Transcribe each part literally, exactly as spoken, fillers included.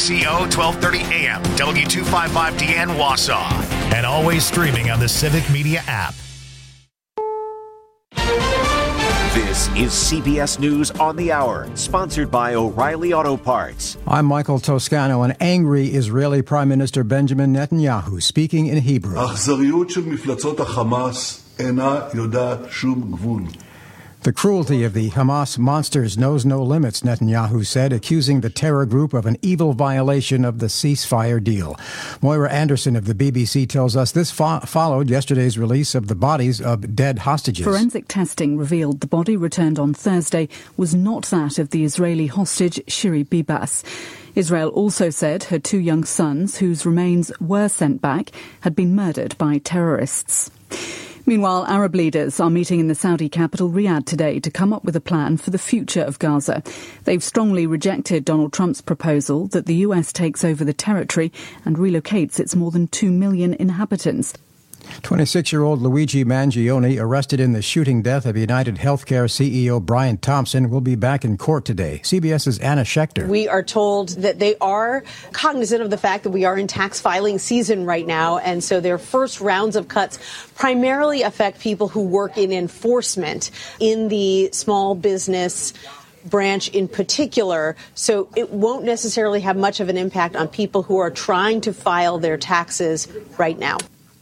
C O twelve thirty A M, W two fifty-five D N Wausau. And always streaming on the Civic Media app. This is C B S News on the Hour, sponsored by O'Reilly Auto Parts. I'm Michael Toscano. An angry Israeli Prime Minister Benjamin Netanyahu speaking in Hebrew. The cruelty of the Hamas monsters knows no limits, Netanyahu said, accusing the terror group of an evil violation of the ceasefire deal. Moira Anderson of the B B C tells us this fo- followed yesterday's release of the bodies of dead hostages. Forensic testing revealed the body returned on Thursday was not that of the Israeli hostage Shiri Bibas. Israel also said her two young sons, whose remains were sent back, had been murdered by terrorists. Meanwhile, Arab leaders are meeting in the Saudi capital Riyadh today to come up with a plan for the future of Gaza. They've strongly rejected Donald Trump's proposal that the U S takes over the territory and relocates its more than two million inhabitants. twenty-six-year-old Luigi Mangione, arrested in the shooting death of United Healthcare C E O Brian Thompson, will be back in court today. CBS's Anna Schechter. We are told that they are cognizant of the fact that we are in tax filing season right now, and so their first rounds of cuts primarily affect people who work in enforcement in the small business branch in particular, so it won't necessarily have much of an impact on people who are trying to file their taxes right now.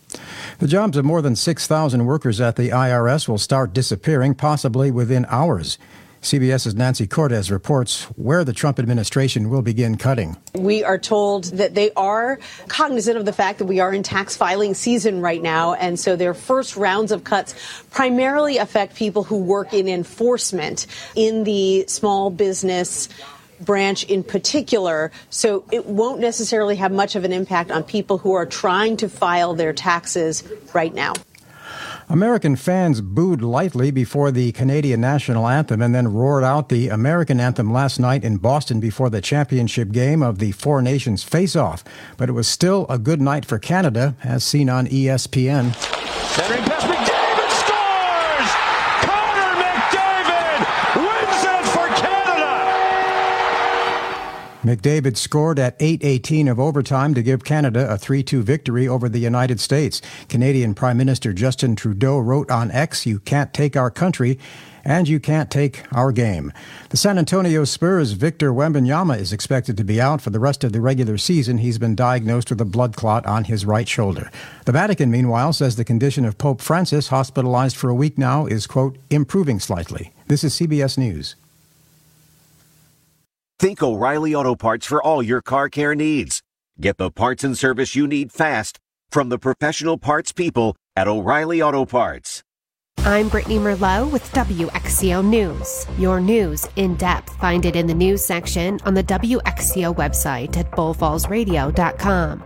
The jobs of more than six thousand workers at the I R S will start disappearing, possibly within hours. CBS's Nancy Cortez reports where the Trump administration will begin cutting. We are told that they are cognizant of the fact that we are in tax filing season right now, and so their first rounds of cuts primarily affect people who work in enforcement in the small business branch in particular, so it won't necessarily have much of an impact on people who are trying to file their taxes right now. American fans booed lightly before the Canadian national anthem and then roared out the American anthem last night in Boston before the championship game of the Four Nations face-off. But it was still a good night for Canada, as seen on E S P N. Centering pass, McDavid scores! Connor McDavid wins it for Canada! McDavid scored at eight eighteen of overtime to give Canada a three two victory over the United States. Canadian Prime Minister Justin Trudeau wrote on X, "You can't take our country, and you can't take our game." The San Antonio Spurs' Victor Wembanyama is expected to be out for the rest of the regular season. He's been diagnosed with a blood clot on his right shoulder. The Vatican, meanwhile, says the condition of Pope Francis, hospitalized for a week now, is, quote, improving slightly. This is C B S News. Think O'Reilly Auto Parts for all your car care needs. Get the parts and service you need fast from the professional parts people at O'Reilly Auto Parts. I'm Brittany Merlot with W X C O News. Your news in depth. Find it in the news section on the W X C O website at bull falls radio dot com.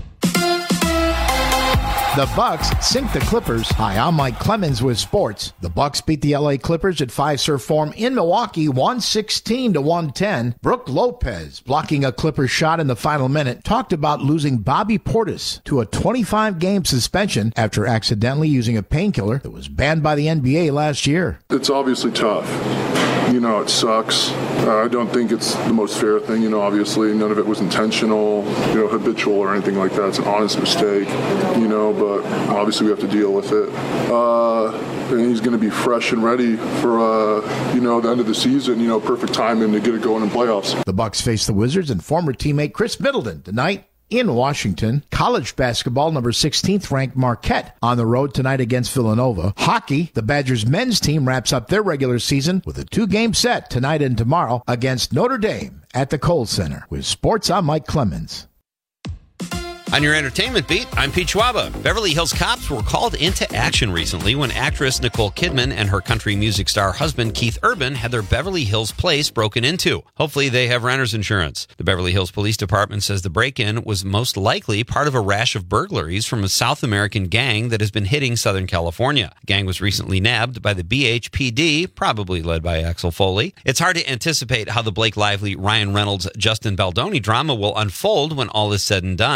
The Bucks sink the Clippers. Hi, I'm Mike Clemens with sports. The Bucks beat the L A Clippers at Fiserv Forum in Milwaukee, one sixteen to one ten. Brooke Lopez, blocking a Clippers shot in the final minute, talked about losing Bobby Portis to a twenty-five game suspension after accidentally using a painkiller that was banned by the N B A last year. It's obviously tough. You know, it sucks. Uh, I don't think it's the most fair thing. You know, obviously none of it was intentional, you know, habitual or anything like that. It's an honest mistake, you know, but obviously we have to deal with it. Uh, and he's going to be fresh and ready for, uh, you know, the end of the season, you know, perfect timing to get it going in playoffs. The Bucks face the Wizards and former teammate Chris Middleton tonight in Washington. College basketball, number sixteenth ranked Marquette on the road tonight against Villanova. Hockey, the Badgers men's team wraps up their regular season with a two-game set tonight and tomorrow against Notre Dame at the Kohl Center. With sports, I'm Mike Clemens. On your entertainment beat, I'm Pete Schwaba. Beverly Hills cops were called into action recently when actress Nicole Kidman and her country music star husband Keith Urban had their Beverly Hills place broken into. Hopefully they have renter's insurance. The Beverly Hills Police Department says the break-in was most likely part of a rash of burglaries from a South American gang that has been hitting Southern California. The gang was recently nabbed by the B H P D, probably led by Axel Foley. It's hard to anticipate how the Blake Lively, Ryan Reynolds, Justin Baldoni drama will unfold when all is said and done. They are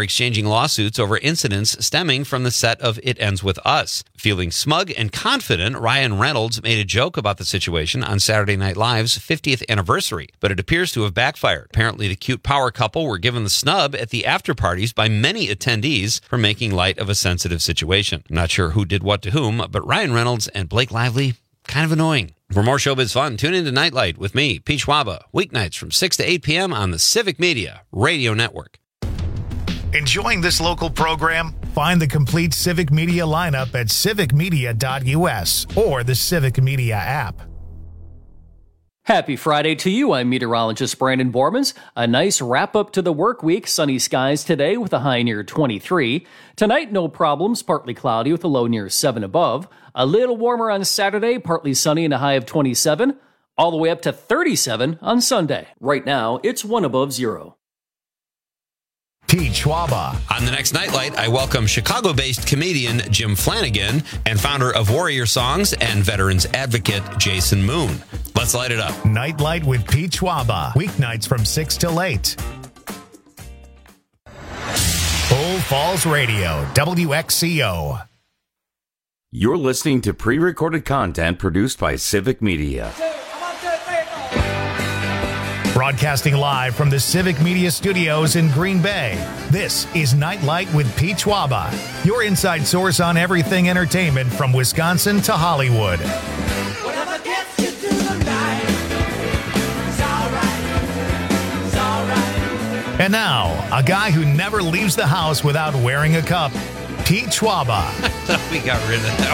exchanging lawsuits over incidents stemming from the set of It Ends With Us. Feeling smug and confident, Ryan Reynolds made a joke about the situation on Saturday Night Live's fiftieth anniversary, but it appears to have backfired. Apparently, the cute power couple were given the snub at the after-parties by many attendees for making light of a sensitive situation. I'm not sure who did what to whom, but Ryan Reynolds and Blake Lively, kind of annoying. For more showbiz fun, tune into Nightlight with me, Pete Schwaba, weeknights from six to eight p.m. on the Civic Media Radio Network. Enjoying this local program? Find the complete Civic Media lineup at civic media dot u s or the Civic Media app. Happy Friday to you. I'm meteorologist Brandon Bormans. A nice wrap-up to the work week. Sunny skies today with a high near twenty-three. Tonight, no problems. Partly cloudy with a low near seven above. A little warmer on Saturday. Partly sunny and a high of twenty-seven. All the way up to thirty-seven on Sunday. Right now, it's one above zero. Pete Schwaba. On the next Nightlight, I welcome Chicago-based comedian Jim Flanagan and founder of Warrior Songs and veterans advocate Jason Moon. Let's light it up. Nightlight with Pete Schwaba. Weeknights from six till eight. Bull Falls Radio, W X C O. You're listening to pre-recorded content produced by Civic Media. Broadcasting live from the Civic Media Studios in Green Bay, this is Nightlight with Pete Schwaba, your inside source on everything entertainment from Wisconsin to Hollywood. Whatever gets you through the night, it's all right, it's all right. And now, a guy who never leaves the house without wearing a cup, Pete Schwaba. I thought we got rid of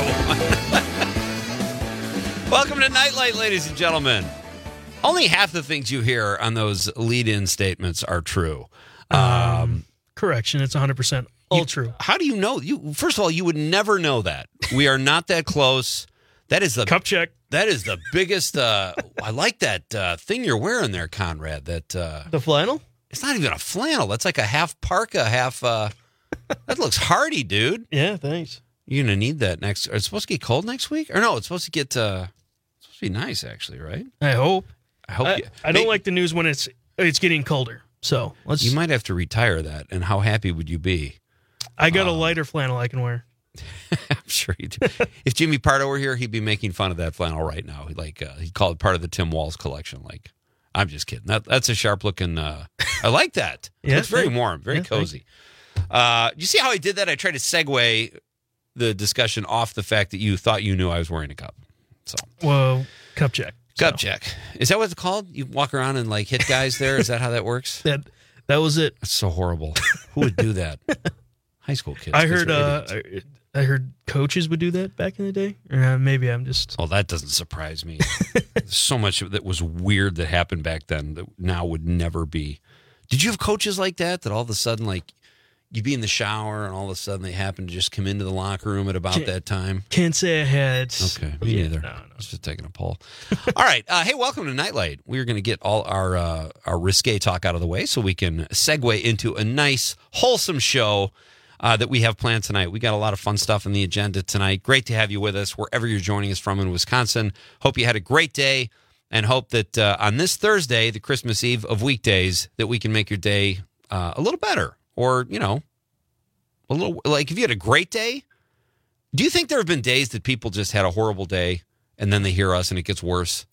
that one. Welcome to Nightlight, ladies and gentlemen. Only half the things you hear on those lead-in statements are true. Um, um, correction, it's one hundred percent all you, true. How do you know? You First of all, you would never know that. We are not that close. That is the cup check. That is the biggest. Uh, I like that uh, thing you're wearing there, Conrad. That uh, the flannel. It's not even a flannel. That's like a half parka, half. Uh, that looks hardy, dude. Yeah, thanks. You're gonna need that next. It's supposed to get cold next week, or no? It's supposed to get. Uh, it's supposed to be nice, actually, right? I hope. I hope. I, you, I don't hey, like the news when it's it's getting colder. So let's. You might have to retire that. And how happy would you be? I got um, a lighter flannel I can wear. I'm sure you do. If Jimmy Pardo were here, he'd be making fun of that flannel right now. Like uh, he'd call it part of the Tim Walz collection. Like, I'm just kidding. That that's a sharp looking. Uh, I like that. Yeah, it's very thanks. warm, very Yeah, cozy. Uh, you see how I did that? I tried to segue the discussion off the fact that you thought you knew I was wearing a cup. So, well, cup check. Cup so. check. Is that what it's called? You walk around and like hit guys there? Is that how that works? That that was it. That's so horrible. Who would do that? High school kids. I heard. Uh, I heard coaches would do that back in the day. Or uh, maybe I'm just. Oh, that doesn't surprise me. There's so much that was weird that happened back then that now would never be. Did you have coaches like that? That all of a sudden, like, you'd be in the shower and all of a sudden they happen to just come into the locker room at about can't, that time? Can't say I had. Okay, me yeah, neither. No, no. Just taking a poll. All right. Uh, hey, welcome to Nightlight. We're going to get all our uh, our risque talk out of the way so we can segue into a nice, wholesome show uh, that we have planned tonight. We got a lot of fun stuff on the agenda tonight. Great to have you with us wherever you're joining us from in Wisconsin. Hope you had a great day and hope that uh, on this Thursday, the Christmas Eve of weekdays, that we can make your day uh, a little better or, you know, a little like if you had a great day. Do you think there have been days that people just had a horrible day and then they hear us and it gets worse?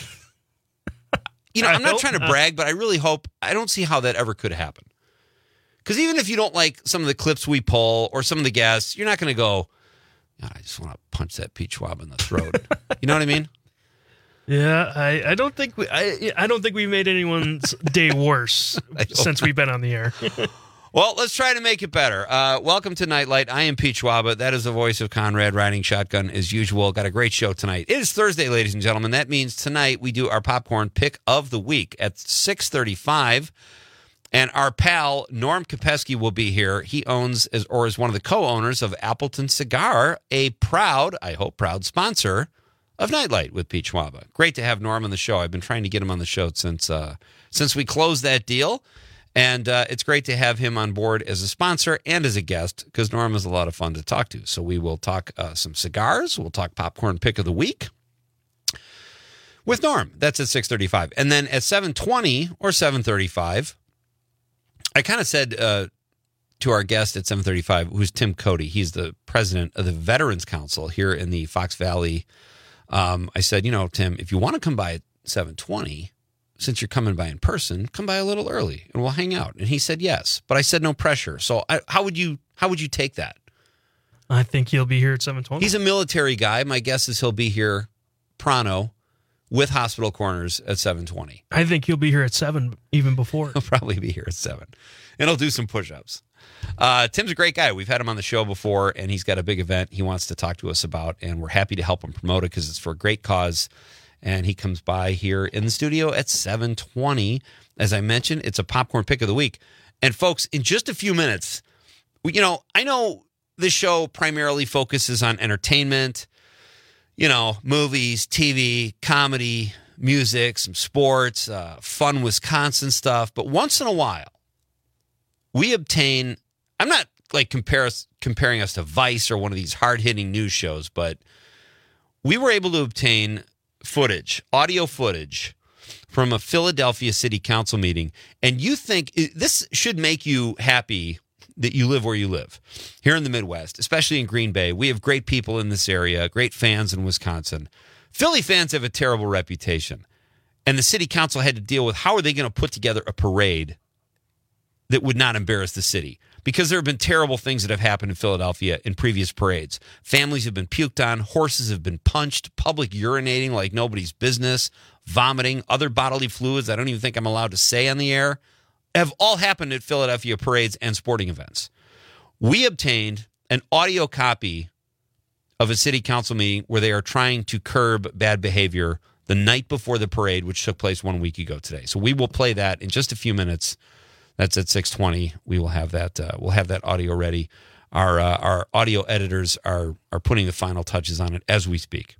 You know, I'm not trying to brag, but I really hope, I don't see how that ever could happen. Because even if you don't like some of the clips we pull or some of the guests, you're not going to go, God, I just want to punch that Pete Schwab in the throat. You know what I mean? Yeah, I, I don't think we I I don't think we made anyone's day worse since we've been on the air. Well, let's try to make it better. Uh, welcome to Nightlight. I am Pete Schwaba. That is the voice of Conrad riding shotgun as usual. Got a great show tonight. It is Thursday, ladies and gentlemen. That means tonight we do our popcorn pick of the week at six thirty-five. And our pal, Norm Kopesky, will be here. He owns, is, or is one of the co-owners of Appleton Cigar, a proud, I hope proud, sponsor of Nightlight with Pete Schwaba. Great to have Norm on the show. I've been trying to get him on the show since uh, since we closed that deal. And uh, it's great to have him on board as a sponsor and as a guest because Norm is a lot of fun to talk to. So we will talk uh, some cigars. We'll talk popcorn pick of the week with Norm. That's at six thirty-five. And then at seven twenty or seven thirty-five, I kind of said uh, to our guest at seven thirty-five, who's Tim Cody. He's the president of the Veterans Council here in the Fox Valley. Um, I said, you know, Tim, if you want to come by at seven twenty, since you're coming by in person, come by a little early and we'll hang out. And he said yes, but I said no pressure. So I, how would you how would you take that? I think he'll be here at seven twenty. He's a military guy. My guess is he'll be here pronto with Hospital Corners at seven twenty. I think he'll be here at seven even before. He'll probably be here at seven. And he'll do some push-ups. Uh, Tim's a great guy. We've had him on the show before, and he's got a big event he wants to talk to us about, and we're happy to help him promote it because it's for a great cause. And he comes by here in the studio at seven twenty. As I mentioned, it's a popcorn pick of the week. And folks, in just a few minutes, you know, I know this show primarily focuses on entertainment, you know, movies, T V, comedy, music, some sports, uh, fun Wisconsin stuff. But once in a while, we obtain, I'm not like compare us, comparing us to Vice or one of these hard-hitting news shows, but we were able to obtain footage, audio footage from a Philadelphia City Council meeting. And you think this should make you happy that you live where you live here in the Midwest, especially in Green Bay. We have great people in this area, great fans in Wisconsin. Philly fans have a terrible reputation. And the city council had to deal with how are they going to put together a parade that would not embarrass the city? Because there have been terrible things that have happened in Philadelphia in previous parades. Families have been puked on, horses have been punched, public urinating like nobody's business, vomiting, other bodily fluids I don't even think I'm allowed to say on the air, have all happened at Philadelphia parades and sporting events. We obtained an audio copy of a city council meeting where they are trying to curb bad behavior the night before the parade, which took place one week ago today. So we will play that in just a few minutes. That's at six twenty. We will have that. Uh, we'll have that audio ready. Our uh, our audio editors are are putting the final touches on it as we speak.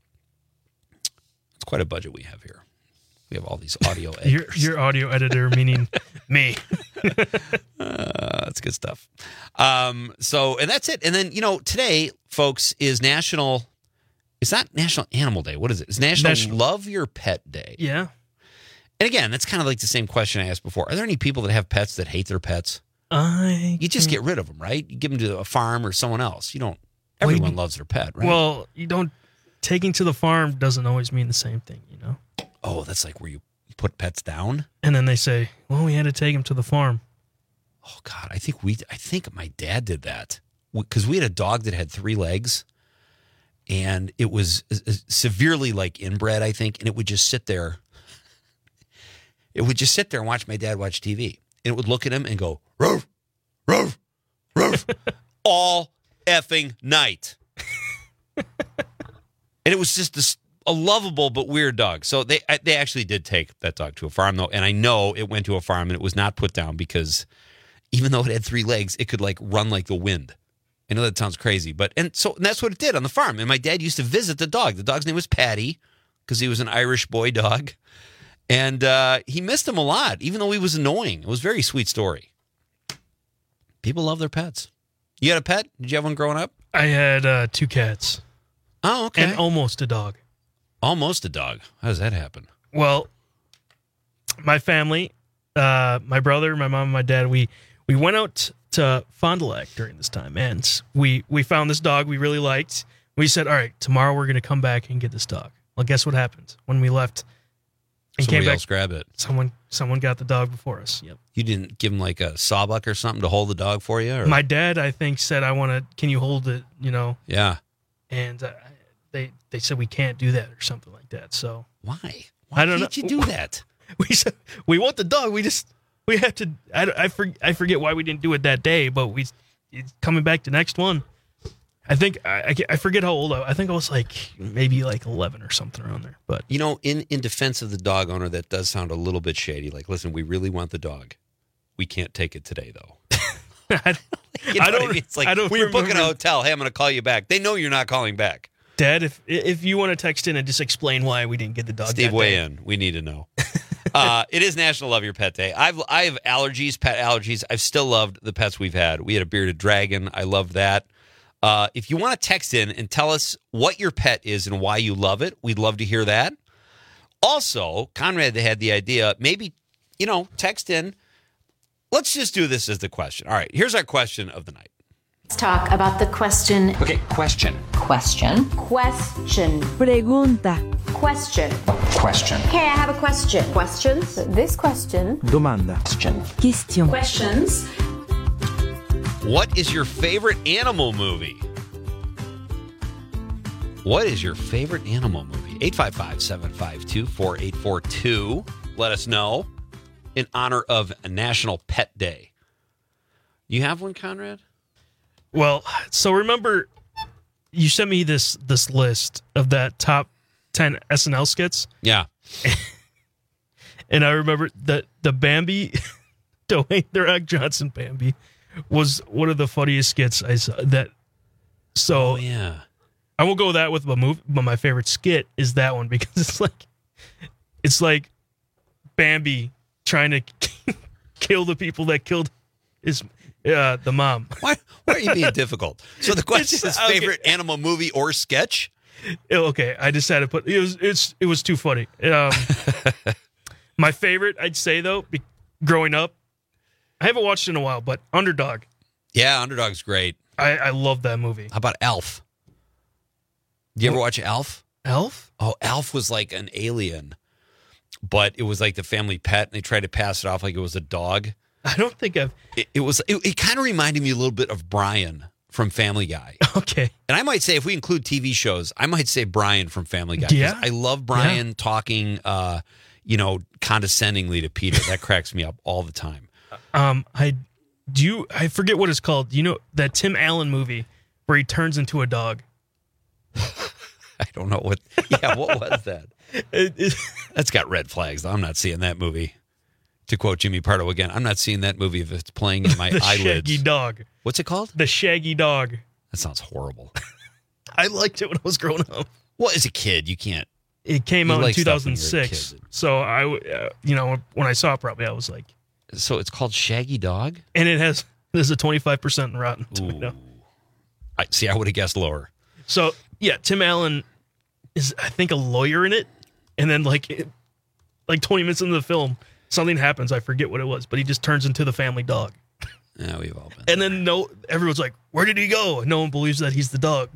It's quite a budget we have here. We have all these audio editors. your, your audio editor, meaning me. uh, that's good stuff. Um, so, and that's it. And then, you know, today, folks, is National, it's not National Animal Day. What is it? It's National, National Love Your Pet Day. Yeah. And again, that's kind of like the same question I asked before. Are there any people that have pets that hate their pets? I You just can... get rid of them, right? You give them to a farm or someone else. You don't, everyone well, you, loves their pet, right? Well, you don't, taking to the farm doesn't always mean the same thing, you know? Oh, that's like where you put pets down? And then they say, well, we had to take him to the farm. Oh, God, I think we, I think my dad did that. Because we had a dog that had three legs. And it was severely like inbred, I think. And it would just sit there. It would just sit there and watch my dad watch T V. And it would look at him and go, roof, roof, roof, all effing night. And it was just this, a lovable but weird dog. So they they actually did take that dog to a farm, though. And I know it went to a farm and it was not put down because even though it had three legs, it could like run like the wind. I know that sounds crazy, but and so and that's what it did on the farm. And my dad used to visit the dog. The dog's name was Patty because he was an Irish boy dog. And uh, he missed him a lot, even though he was annoying. It was a very sweet story. People love their pets. You had a pet? Did you have one growing up? I had uh, two cats. Oh, okay. And almost a dog. Almost a dog. How does that happen? Well, my family, uh, my brother, my mom, and my dad, we, we went out to Fond du Lac during this time. And we, we found this dog we really liked. We said, all right, tomorrow we're going to come back and get this dog. Well, guess what happened? When we left... And Somebody came else back, grabbed it. Someone someone got the dog before us. Yep. You didn't give him like a sawbuck or something to hold the dog for you? Or? My dad, I think, said, I want to, can you hold it, you know? Yeah. And uh, they they said we can't do that or something like that. So Why? Why I don't can't know. you do that? We said, we want the dog. We just, we have to, I, I, for, I forget why we didn't do it that day, but we, it's coming back to next one. I think I, I forget how old I, I think I was like maybe like eleven or something around there. But you know, in, in defense of the dog owner, that does sound a little bit shady. Like, listen, we really want the dog. We can't take it today, though. I, you know I don't. I mean? It's like I don't when you're booking a remember. hotel. Hey, I'm going to call you back. They know you're not calling back. Dad, if if you want to text in and just explain why we didn't get the dog, Steve, that weigh day. in. We need to know. uh, it is National Love Your Pet Day. I've I have allergies, pet allergies. I've still loved the pets we've had. We had a bearded dragon. I loved that. Uh, if you want to text in and tell us what your pet is and why you love it, we'd love to hear that. Also, Conrad had the idea, maybe, you know, text in let's just do this as the question. All right, here's our question of the night. Let's talk about the question. Okay, question. Question. Question. Pregunta. Question. Question. Okay, I have a question. Questions? This question. Domanda. Question. Question. Questions. What is your favorite animal movie? What is your favorite animal movie? eight five five, seven five two, four eight four two. Let us know in honor of National Pet Day. You have one, Conrad? Well, so remember, you sent me this this list of that top ten S N L skits. Yeah. And I remember that the Bambi, Dwayne The Rock Johnson Bambi, was one of the funniest skits I saw. That, so oh, yeah. I will go with that with my movie, but my favorite skit is that one because it's like, it's like Bambi trying to kill the people that killed his uh, the mom. Why? Why are you being difficult? So the question is favorite okay. animal movie or sketch. Okay, I just had to put it was it's it was too funny. Um, my favorite, I'd say though, be, growing up, I haven't watched it in a while, but Underdog. Yeah, Underdog's great. I, I love that movie. How about Elf? Did you ever watch Elf? Elf? Oh, Elf was like an alien, but it was like the family pet, and they tried to pass it off like it was a dog. I don't think I've. It, it was. It, it kind of reminded me a little bit of Brian from Family Guy. Okay. And I might say, if we include T V shows, I might say Brian from Family Guy. Yeah. I love Brian yeah. talking, uh, you know, condescendingly to Peter. That cracks me up all the time. Um, I do. You, I forget what it's called. You know that Tim Allen movie where he turns into a dog. I don't know what. Yeah, what was that? it, it, That's got red flags. I'm not seeing that movie. To quote Jimmy Pardo again, I'm not seeing that movie if it's playing in my the eyelids. The Shaggy Dog. What's it called? The Shaggy Dog. That sounds horrible. I liked it when I was growing up. Well, as a kid, you can't. It came you out like in two thousand six. So I, uh, you know, when I saw it, probably I was like. So it's called Shaggy Dog, and it has there's a twenty-five percent in Rotten Tomatoes. I see. I would have guessed lower. So yeah, Tim Allen is I think a lawyer in it, and then like it, like twenty minutes into the film. Something happens. I forget what it was, but he just turns into the family dog. Yeah, we've all been. And then no, everyone's like, "Where did he go?" And no one believes that he's the dog.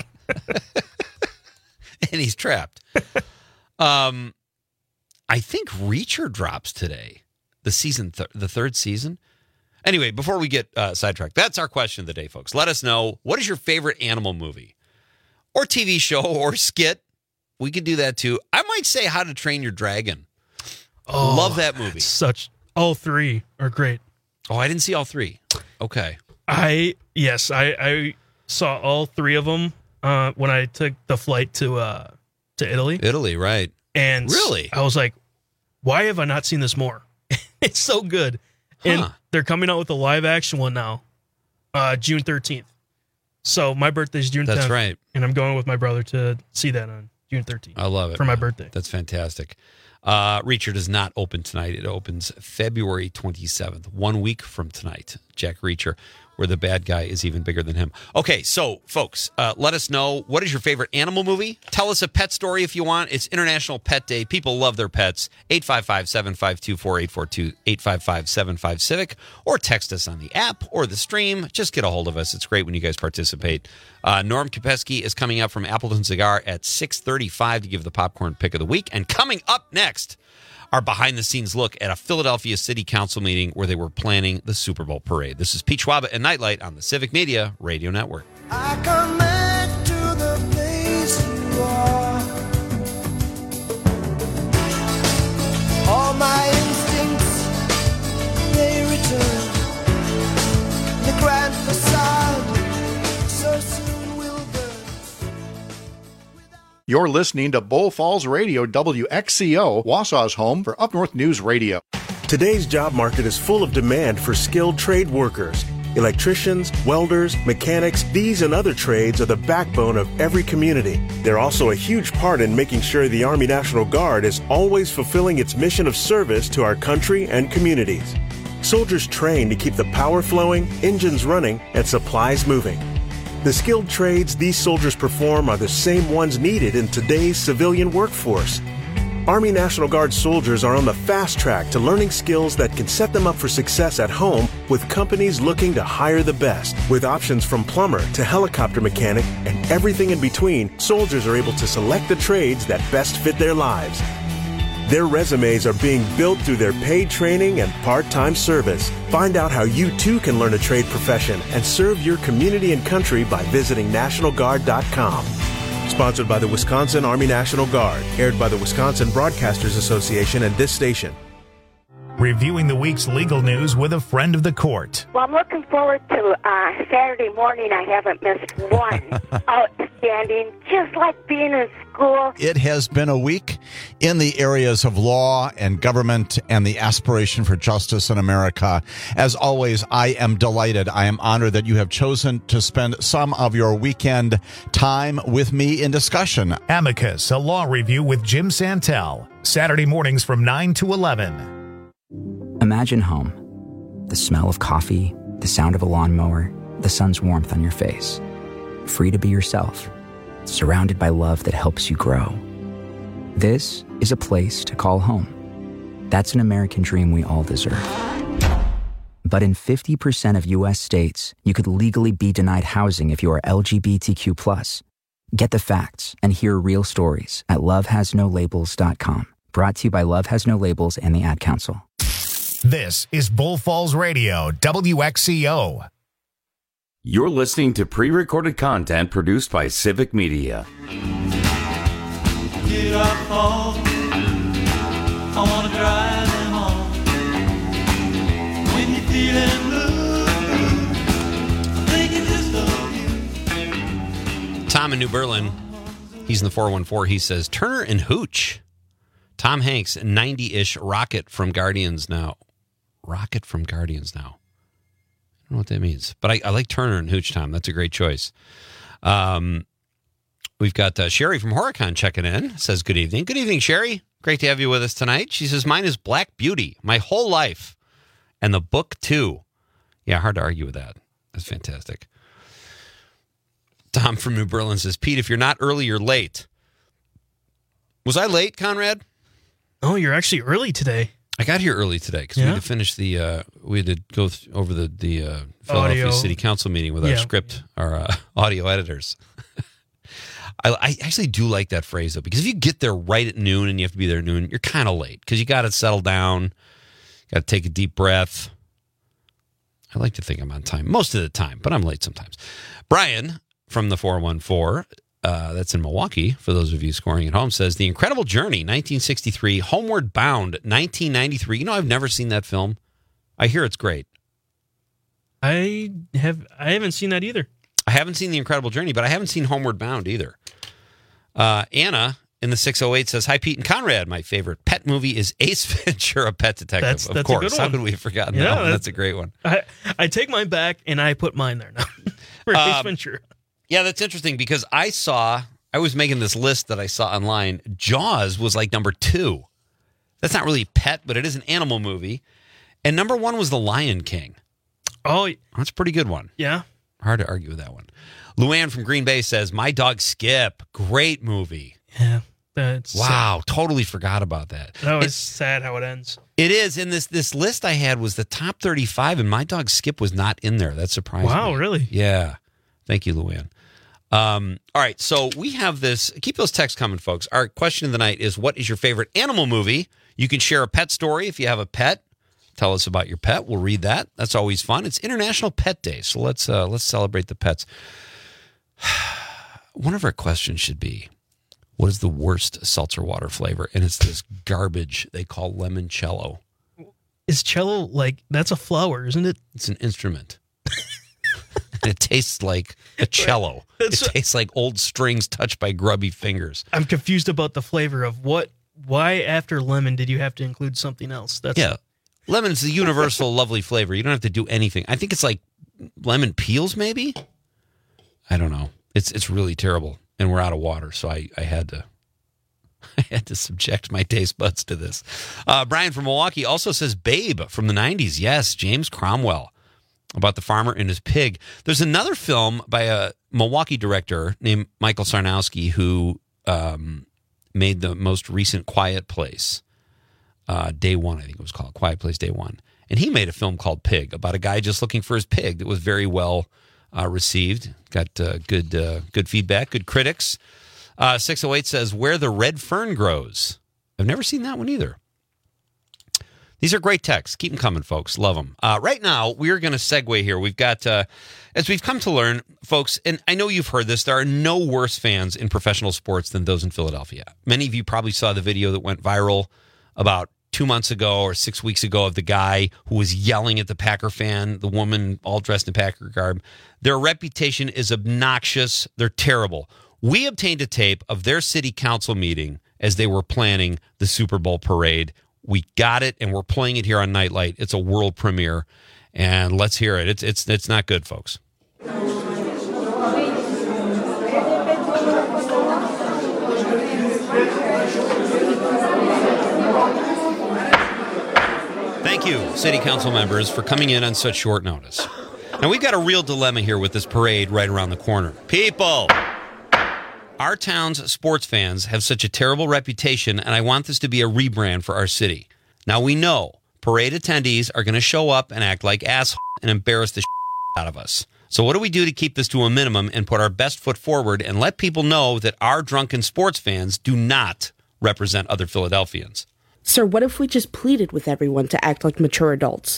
And he's trapped. um, I think Reacher drops today. The season, th- the third season. Anyway, before we get uh, sidetracked, that's our question of the day, folks. Let us know, what is your favorite animal movie, or T V show, or skit? We could do that too. I might say How to Train Your Dragon. Oh, love that movie. Such all three are great. Oh, I didn't see all three. Okay. I yes, I, I saw all three of them uh, when I took the flight to uh, to Italy. Italy, right? And really, I was like, why have I not seen this more? It's so good. Huh. And they're coming out with a live action one now, uh, June thirteenth. So my birthday's June tenth. That's right. And I'm going with my brother to see that on June thirteenth. I love it. For my birthday. That's fantastic. Uh, Reacher does not open tonight. It opens February twenty-seventh, one week from tonight. Jack Reacher, where the bad guy is even bigger than him. Okay, so, folks, uh, let us know, what is your favorite animal movie? Tell us a pet story if you want. It's International Pet Day. People love their pets. eight five five, seven five two, four eight four two, eight five five, seven five, Civic, or text us on the app or the stream. Just get a hold of us. It's great when you guys participate. Uh, Norm Kopeski is coming up from Appleton Cigar at six thirty-five to give the popcorn pick of the week. And coming up next, our behind-the-scenes look at a Philadelphia City Council meeting where they were planning the Super Bowl parade. This is Pete Schwaba and Nightlight on the Civic Media Radio Network. I come back to the place you are. All my instincts, they return. The grand facade, so soon will burn. You're listening to Bull Falls Radio, W X C O, Wausau's home for Up North News Radio. Today's job market is full of demand for skilled trade workers. Electricians, welders, mechanics, these and other trades are the backbone of every community. They're also a huge part in making sure the Army National Guard is always fulfilling its mission of service to our country and communities. Soldiers train to keep the power flowing, engines running, and supplies moving. The skilled trades these soldiers perform are the same ones needed in today's civilian workforce. Army National Guard soldiers are on the fast track to learning skills that can set them up for success at home with companies looking to hire the best. With options from plumber to helicopter mechanic and everything in between, soldiers are able to select the trades that best fit their lives. Their resumes are being built through their paid training and part-time service. Find out how you too can learn a trade profession and serve your community and country by visiting National Guard dot com. Sponsored by the Wisconsin Army National Guard. Aired by the Wisconsin Broadcasters Association and this station. Reviewing the week's legal news with a friend of the court. Well, I'm looking forward to uh, Saturday morning. I haven't missed one. Outstanding. Just like being in school. It has been a week in the areas of law and government and the aspiration for justice in America. As always, I am delighted. I am honored that you have chosen to spend some of your weekend time with me in discussion. Amicus, a law review with Jim Santel. Saturday mornings from nine to eleven. Imagine home. The smell of coffee, the sound of a lawnmower, the sun's warmth on your face. Free to be yourself, surrounded by love that helps you grow. This is a place to call home. That's an American dream we all deserve. But in fifty percent of U S states, you could legally be denied housing if you are L G B T Q plus. Get the facts and hear real stories at love has no labels dot com. Brought to you by Love Has No Labels and the Ad Council. This is Bull Falls Radio, W X C O. You're listening to pre-recorded content produced by Civic Media. Get up home. I want to drive them home. When you're feeling blue, thinking just of you. Tom in New Berlin, he's in the four one four. He says, Turner and Hooch. Tom Hanks, ninety-ish Rocket from Guardians Now. Rocket from Guardians Now. I don't know what that means. But I, I like Turner and Hooch, Tom. That's a great choice. Um, we've got uh, Sherry from Horicon checking in. Says, good evening. Good evening, Sherry. Great to have you with us tonight. She says, mine is Black Beauty, my whole life. And the book, too. Yeah, hard to argue with that. That's fantastic. Tom from New Berlin says, Pete, if you're not early, you're late. Was I late, Conrad? Oh, you're actually early today. I got here early today because yeah? we had to finish the, uh, we had to go th- over the, the uh, Philadelphia audio. City Council meeting with yeah. our script, our uh, audio editors. I, I actually do like that phrase, though, because if you get there right at noon and you have to be there at noon, you're kind of late because you got to settle down, got to take a deep breath. I like to think I'm on time most of the time, but I'm late sometimes. Brian from the four one four, Uh, that's in Milwaukee, for those of you scoring at home, says, The Incredible Journey, nineteen sixty-three, Homeward Bound, nineteen ninety-three. You know, I've never seen that film. I hear it's great. I have I haven't seen that either. I haven't seen The Incredible Journey, but I haven't seen Homeward Bound either. Uh, Anna in the six oh eight says, Hi, Pete and Conrad. My favorite pet movie is Ace Ventura, Pet Detective. That's, of that's course. a good How one. could we have forgotten yeah, that one? That's, That's a great one. I, I take mine back and I put mine there now. For Ace Um, Ventura. Yeah, that's interesting because I saw, I was making this list that I saw online. Jaws was like number two. That's not really pet, but it is an animal movie. And number one was The Lion King. Oh, that's a pretty good one. Yeah. Hard to argue with that one. Luann from Green Bay says, My Dog Skip. Great movie. Yeah. That's wow. Sad. Totally forgot about that. That was it's, sad how it ends. It is. And this, this list I had was the top thirty-five, and My Dog Skip was not in there. That surprised wow, me. Wow, really? Yeah. Thank you, Luann. Um, all right, so we have this. Keep those texts coming, folks. Our question of the night is, what is your favorite animal movie? You can share a pet story if you have a pet. Tell us about your pet. We'll read that. That's always fun. It's International Pet Day, so let's uh, let's celebrate the pets. One of our questions should be, what is the worst seltzer water flavor? And it's this garbage they call limoncello. Is cello like, that's a flower, isn't it? It's an instrument. And it tastes like a cello. That's it tastes like old strings touched by grubby fingers. I'm confused about the flavor of what, why after lemon did you have to include something else? That's Yeah. Lemon's the universal lovely flavor. You don't have to do anything. I think it's like lemon peels, maybe? I don't know. It's it's really terrible. And we're out of water, so I, I had to I had to subject my taste buds to this. Uh, Brian from Milwaukee also says Babe from the nineties. Yes, James Cromwell, about the farmer and his pig. There's another film by a Milwaukee director named Michael Sarnowski who um, made the most recent Quiet Place. Uh, Day One, I think it was called. Quiet Place Day One. And he made a film called Pig about a guy just looking for his pig that was very well uh, received. Got uh, good uh, good feedback, good critics. Uh, six oh eight says, Where the Red Fern Grows. I've never seen that one either. These are great texts. Keep them coming, folks. Love them. Uh, right now, we're going to segue here. We've got, uh, as we've come to learn, folks, and I know you've heard this, there are no worse fans in professional sports than those in Philadelphia. Many of you probably saw the video that went viral about two months ago or six weeks ago of the guy who was yelling at the Packer fan, the woman all dressed in Packer garb. Their reputation is obnoxious. They're terrible. We obtained a tape of their city council meeting as they were planning the Super Bowl parade. We got it, and we're playing it here on Nightlight. It's a world premiere, and let's hear it. It's it's it's not good, folks. Thank you, city council members, for coming in on such short notice. Now, we've got a real dilemma here with this parade right around the corner. People! Our town's sports fans have such a terrible reputation, and I want this to be a rebrand for our city. Now, we know parade attendees are going to show up and act like assholes and embarrass the shit out of us. So what do we do to keep this to a minimum and put our best foot forward and let people know that our drunken sports fans do not represent other Philadelphians? Sir, what if we just pleaded with everyone to act like mature adults?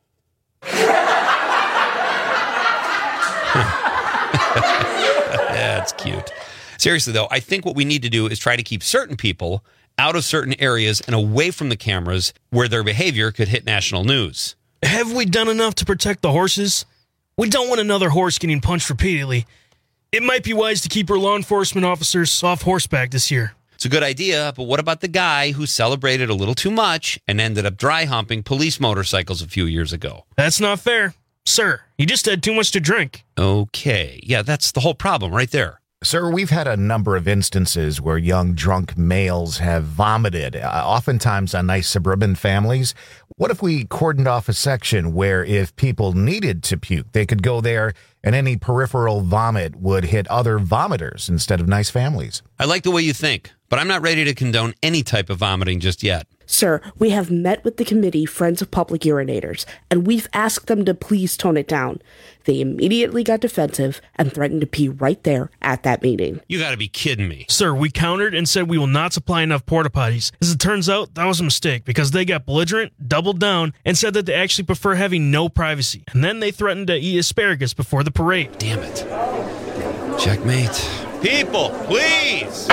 That's cute. Seriously, though, I think what we need to do is try to keep certain people out of certain areas and away from the cameras where their behavior could hit national news. Have we done enough to protect the horses? We don't want another horse getting punched repeatedly. It might be wise to keep our law enforcement officers off horseback this year. It's a good idea, but what about the guy who celebrated a little too much and ended up dry humping police motorcycles a few years ago? That's not fair. Sir, he just had too much to drink. Okay. Yeah, that's the whole problem right there. Sir, we've had a number of instances where young drunk males have vomited, uh, oftentimes on nice suburban families. What if we cordoned off a section where if people needed to puke, they could go there and any peripheral vomit would hit other vomiters instead of nice families? I like the way you think, but I'm not ready to condone any type of vomiting just yet. Sir, we have met with the committee, Friends of Public Urinators, and we've asked them to please tone it down. They immediately got defensive and threatened to pee right there at that meeting. You gotta be kidding me. Sir, we countered and said we will not supply enough porta potties. As it turns out, that was a mistake because they got belligerent, doubled down, and said that they actually prefer having no privacy. And then they threatened to eat asparagus before the parade. Damn it. Checkmate. People, please!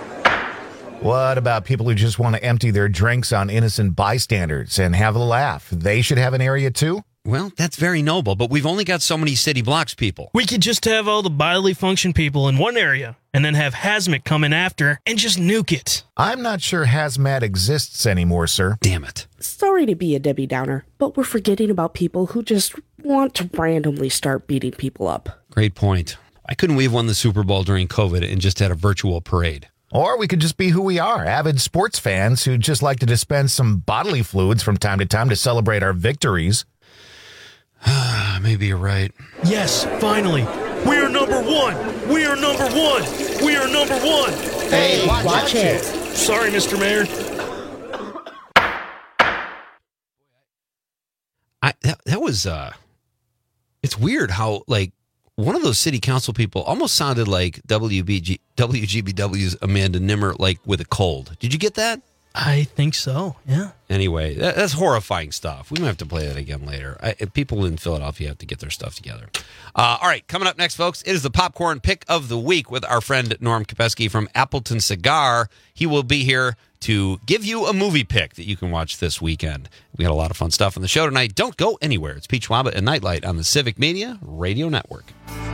What about people who just want to empty their drinks on innocent bystanders and have a laugh? They should have an area too? Well, that's very noble, but we've only got so many city blocks people. We could just have all the bodily function people in one area and then have hazmat come in after and just nuke it. I'm not sure hazmat exists anymore, sir. Damn it. Sorry to be a Debbie Downer, but we're forgetting about people who just want to randomly start beating people up. Great point. Why couldn't we have won the Super Bowl during COVID and just had a virtual parade? Or we could just be who we are, avid sports fans who just like to dispense some bodily fluids from time to time to celebrate our victories. Maybe you're right. Yes, finally. We are number one. We are number one. We are number one. Hey, watch, watch it. it. Sorry, Mister Mayor. I that, that was uh it's weird how like one of those city council people almost sounded like W B G, W G B W's Amanda Nimmer, like with a cold. Did you get that? I think so, yeah. Anyway, that, that's horrifying stuff. We might have to play that again later. I, people in Philadelphia have to get their stuff together. Uh, all right, coming up next, folks, it is the Popcorn Pick of the Week with our friend Norm Kopeski from Appleton Cigar. He will be here to give you a movie pick that you can watch this weekend. We got a lot of fun stuff on the show tonight. Don't go anywhere. It's Pete Schwaba and Nightlight on the Civic Media Radio Network.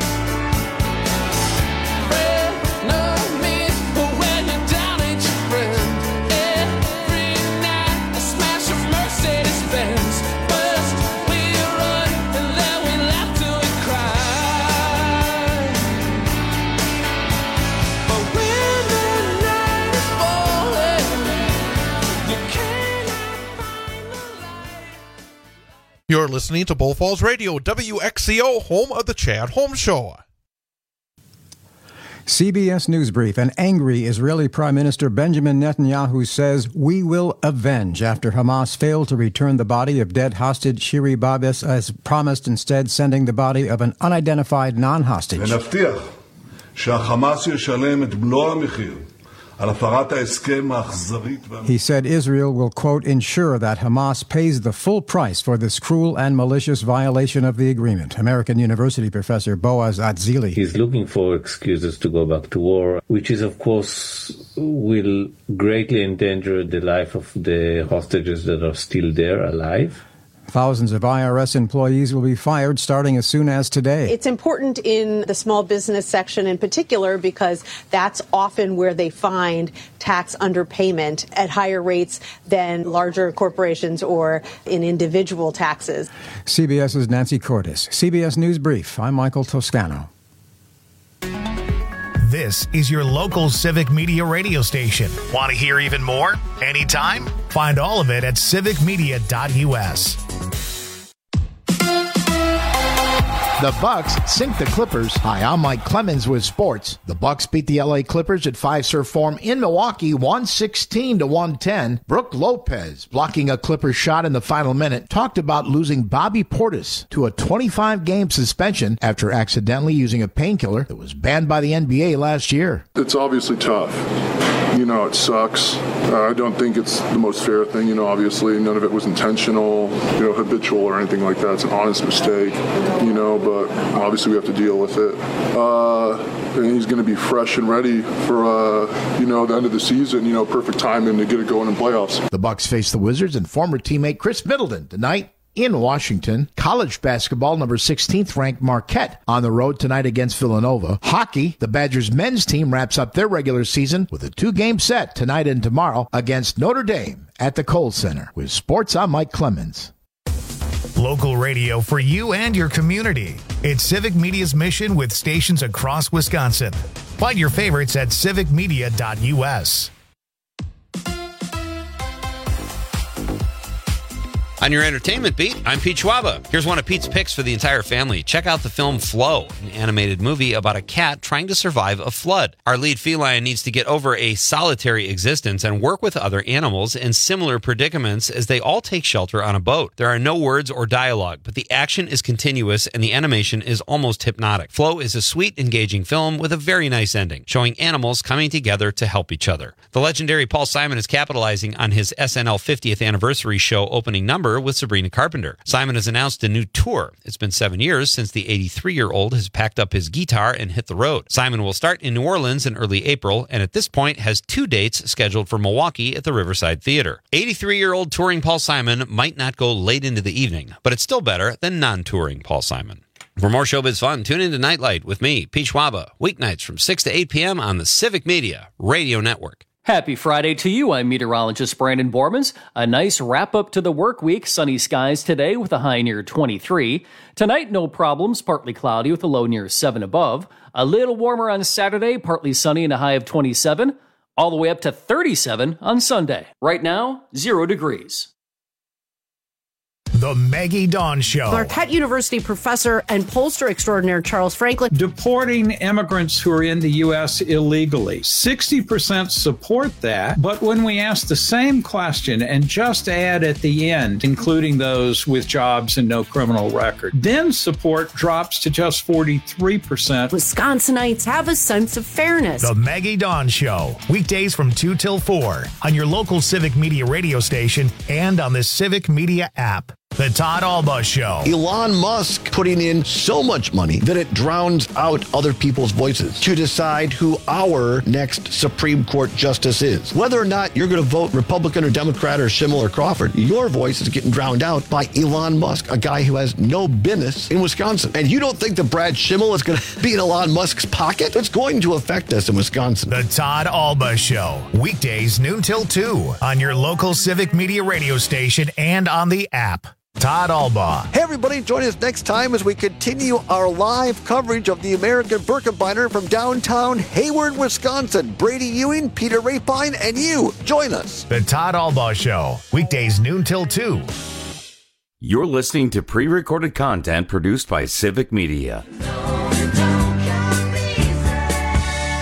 You're listening to Bull Falls Radio, W X C O, home of the Chad Holmes Show. C B S News Brief. An angry Israeli Prime Minister Benjamin Netanyahu says, "We will avenge," after Hamas failed to return the body of dead hostage Shiri Babis as promised, instead sending the body of an unidentified non-hostage. ונבטיח שהחמאס ישלם את מלוא המחיר על הפרת ההסכם האכזרית. He said Israel will, quote, ensure that Hamas pays the full price for this cruel and malicious violation of the agreement. American University professor Boaz Atzili. He's looking for excuses to go back to war, which is, of course, will greatly endanger the life of the hostages that are still there alive. Thousands of I R S employees will be fired starting as soon as today. It's important in the small business section in particular because that's often where they find tax underpayment at higher rates than larger corporations or in individual taxes. CBS's Nancy Cordes. C B S News Brief. I'm Michael Toscano. This is your local Civic Media radio station. Want to hear even more? Anytime? Find all of it at civic media dot u s. The Bucks sink the Clippers. Hi, I'm Mike Clemens with sports. The Bucks beat the L A Clippers at Fiserv Forum in Milwaukee, one sixteen to one ten. Brooke Lopez, blocking a Clippers shot in the final minute, talked about losing Bobby Portis to a twenty-five game suspension after accidentally using a painkiller that was banned by the N B A last year. It's obviously tough. You know, it sucks. Uh, I don't think it's the most fair thing. You know, obviously none of it was intentional, you know, habitual or anything like that. It's an honest mistake, you know, but obviously we have to deal with it. Uh, and he's going to be fresh and ready for, uh, you know, the end of the season, you know, perfect timing to get it going in playoffs. The Bucks face the Wizards and former teammate Chris Middleton tonight in Washington. College basketball, number sixteenth ranked Marquette on the road tonight against Villanova. Hockey, the Badgers men's team wraps up their regular season with a two-game set tonight and tomorrow against Notre Dame at the Kohl Center. With sports, I'm Mike Clemens. Local radio for you and your community. It's Civic Media's mission with stations across Wisconsin. Find your favorites at civic media dot u s. On your entertainment beat, I'm Pete Schwaba. Here's one of Pete's picks for the entire family. Check out the film Flow, an animated movie about a cat trying to survive a flood. Our lead feline needs to get over a solitary existence and work with other animals in similar predicaments as they all take shelter on a boat. There are no words or dialogue, but the action is continuous and the animation is almost hypnotic. Flow is a sweet, engaging film with a very nice ending, showing animals coming together to help each other. The legendary Paul Simon is capitalizing on his S N L fiftieth anniversary show opening number with Sabrina Carpenter. Simon has announced a new tour. It's been seven years since the eighty-three-year-old has packed up his guitar and hit the road. Simon will start in New Orleans in early April, and at this point has two dates scheduled for Milwaukee at the Riverside Theater. eighty-three-year-old touring Paul Simon might not go late into the evening, but it's still better than non-touring Paul Simon. For more showbiz fun, tune into Nightlight with me, Pete Schwaba, weeknights from six to eight p.m. on the Civic Media Radio Network. Happy Friday to you. I'm meteorologist Brandon Bormans. A nice wrap up to the work week. Sunny skies today with a high near twenty-three. Tonight, no problems. Partly cloudy with a low near seven above. A little warmer on Saturday, partly sunny and a high of twenty-seven. All the way up to thirty-seven on Sunday. Right now, zero degrees. The Maggie Dawn Show. Marquette University professor and pollster extraordinaire Charles Franklin. Deporting immigrants who are in the U S illegally. sixty percent support that, but when we ask the same question and just add at the end, including those with jobs and no criminal record, then support drops to just forty-three percent. Wisconsinites have a sense of fairness. The Maggie Dawn Show. Weekdays from two till four on your local Civic Media radio station and on the Civic Media app. The Todd Alba Show. Elon Musk putting in so much money that it drowns out other people's voices to decide who our next Supreme Court justice is. Whether or not you're going to vote Republican or Democrat or Schimmel or Crawford, your voice is getting drowned out by Elon Musk, a guy who has no business in Wisconsin. And you don't think that Brad Schimmel is going to be in Elon Musk's pocket? It's going to affect us in Wisconsin. The Todd Alba Show. Weekdays noon till two on your local Civic Media radio station and on the app. Todd Alba. Hey, everybody, join us next time as we continue our live coverage of the American Birkebeiner from downtown Hayward, Wisconsin. Brady Ewing, Peter Rapine, and you. Join us. The Todd Alba Show. Weekdays noon till two. You're listening to pre-recorded content produced by Civic Media.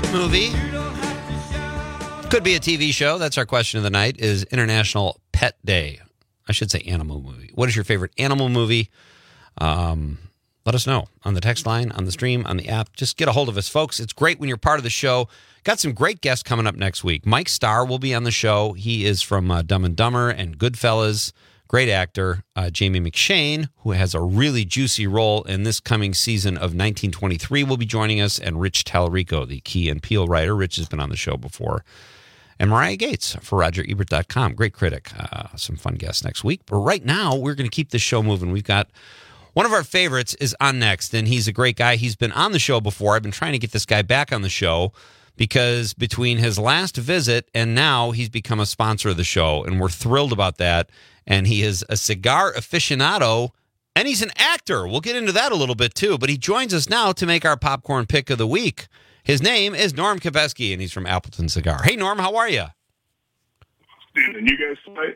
movie? Could be a T V show. That's our question of the night, is International Pet Day. I should say animal movie. What is your favorite animal movie? Um, let us know on the text line, on the stream, on the app. Just get a hold of us, folks. It's great when you're part of the show. Got some great guests coming up next week. Mike Starr will be on the show. He is from uh, Dumb and Dumber and Goodfellas. Great actor. Uh, Jamie McShane, who has a really juicy role in this coming season of nineteen twenty-three, will be joining us. And Rich Talarico, the Key and Peele writer. Rich has been on the show before. And Mariah Gates for Roger Ebert dot com. Great critic. Uh, some fun guests next week. But right now, we're going to keep this show moving. We've got one of our favorites is on next, and he's a great guy. He's been on the show before. I've been trying to get this guy back on the show because between his last visit and now, he's become a sponsor of the show, and we're thrilled about that. And he is a cigar aficionado, and he's an actor. We'll get into that a little bit, too. But he joins us now to make our popcorn pick of the week. His name is Norm Kopecky, and he's from Appleton Cigar. Hey, Norm, how are you? Outstanding. You guys tonight?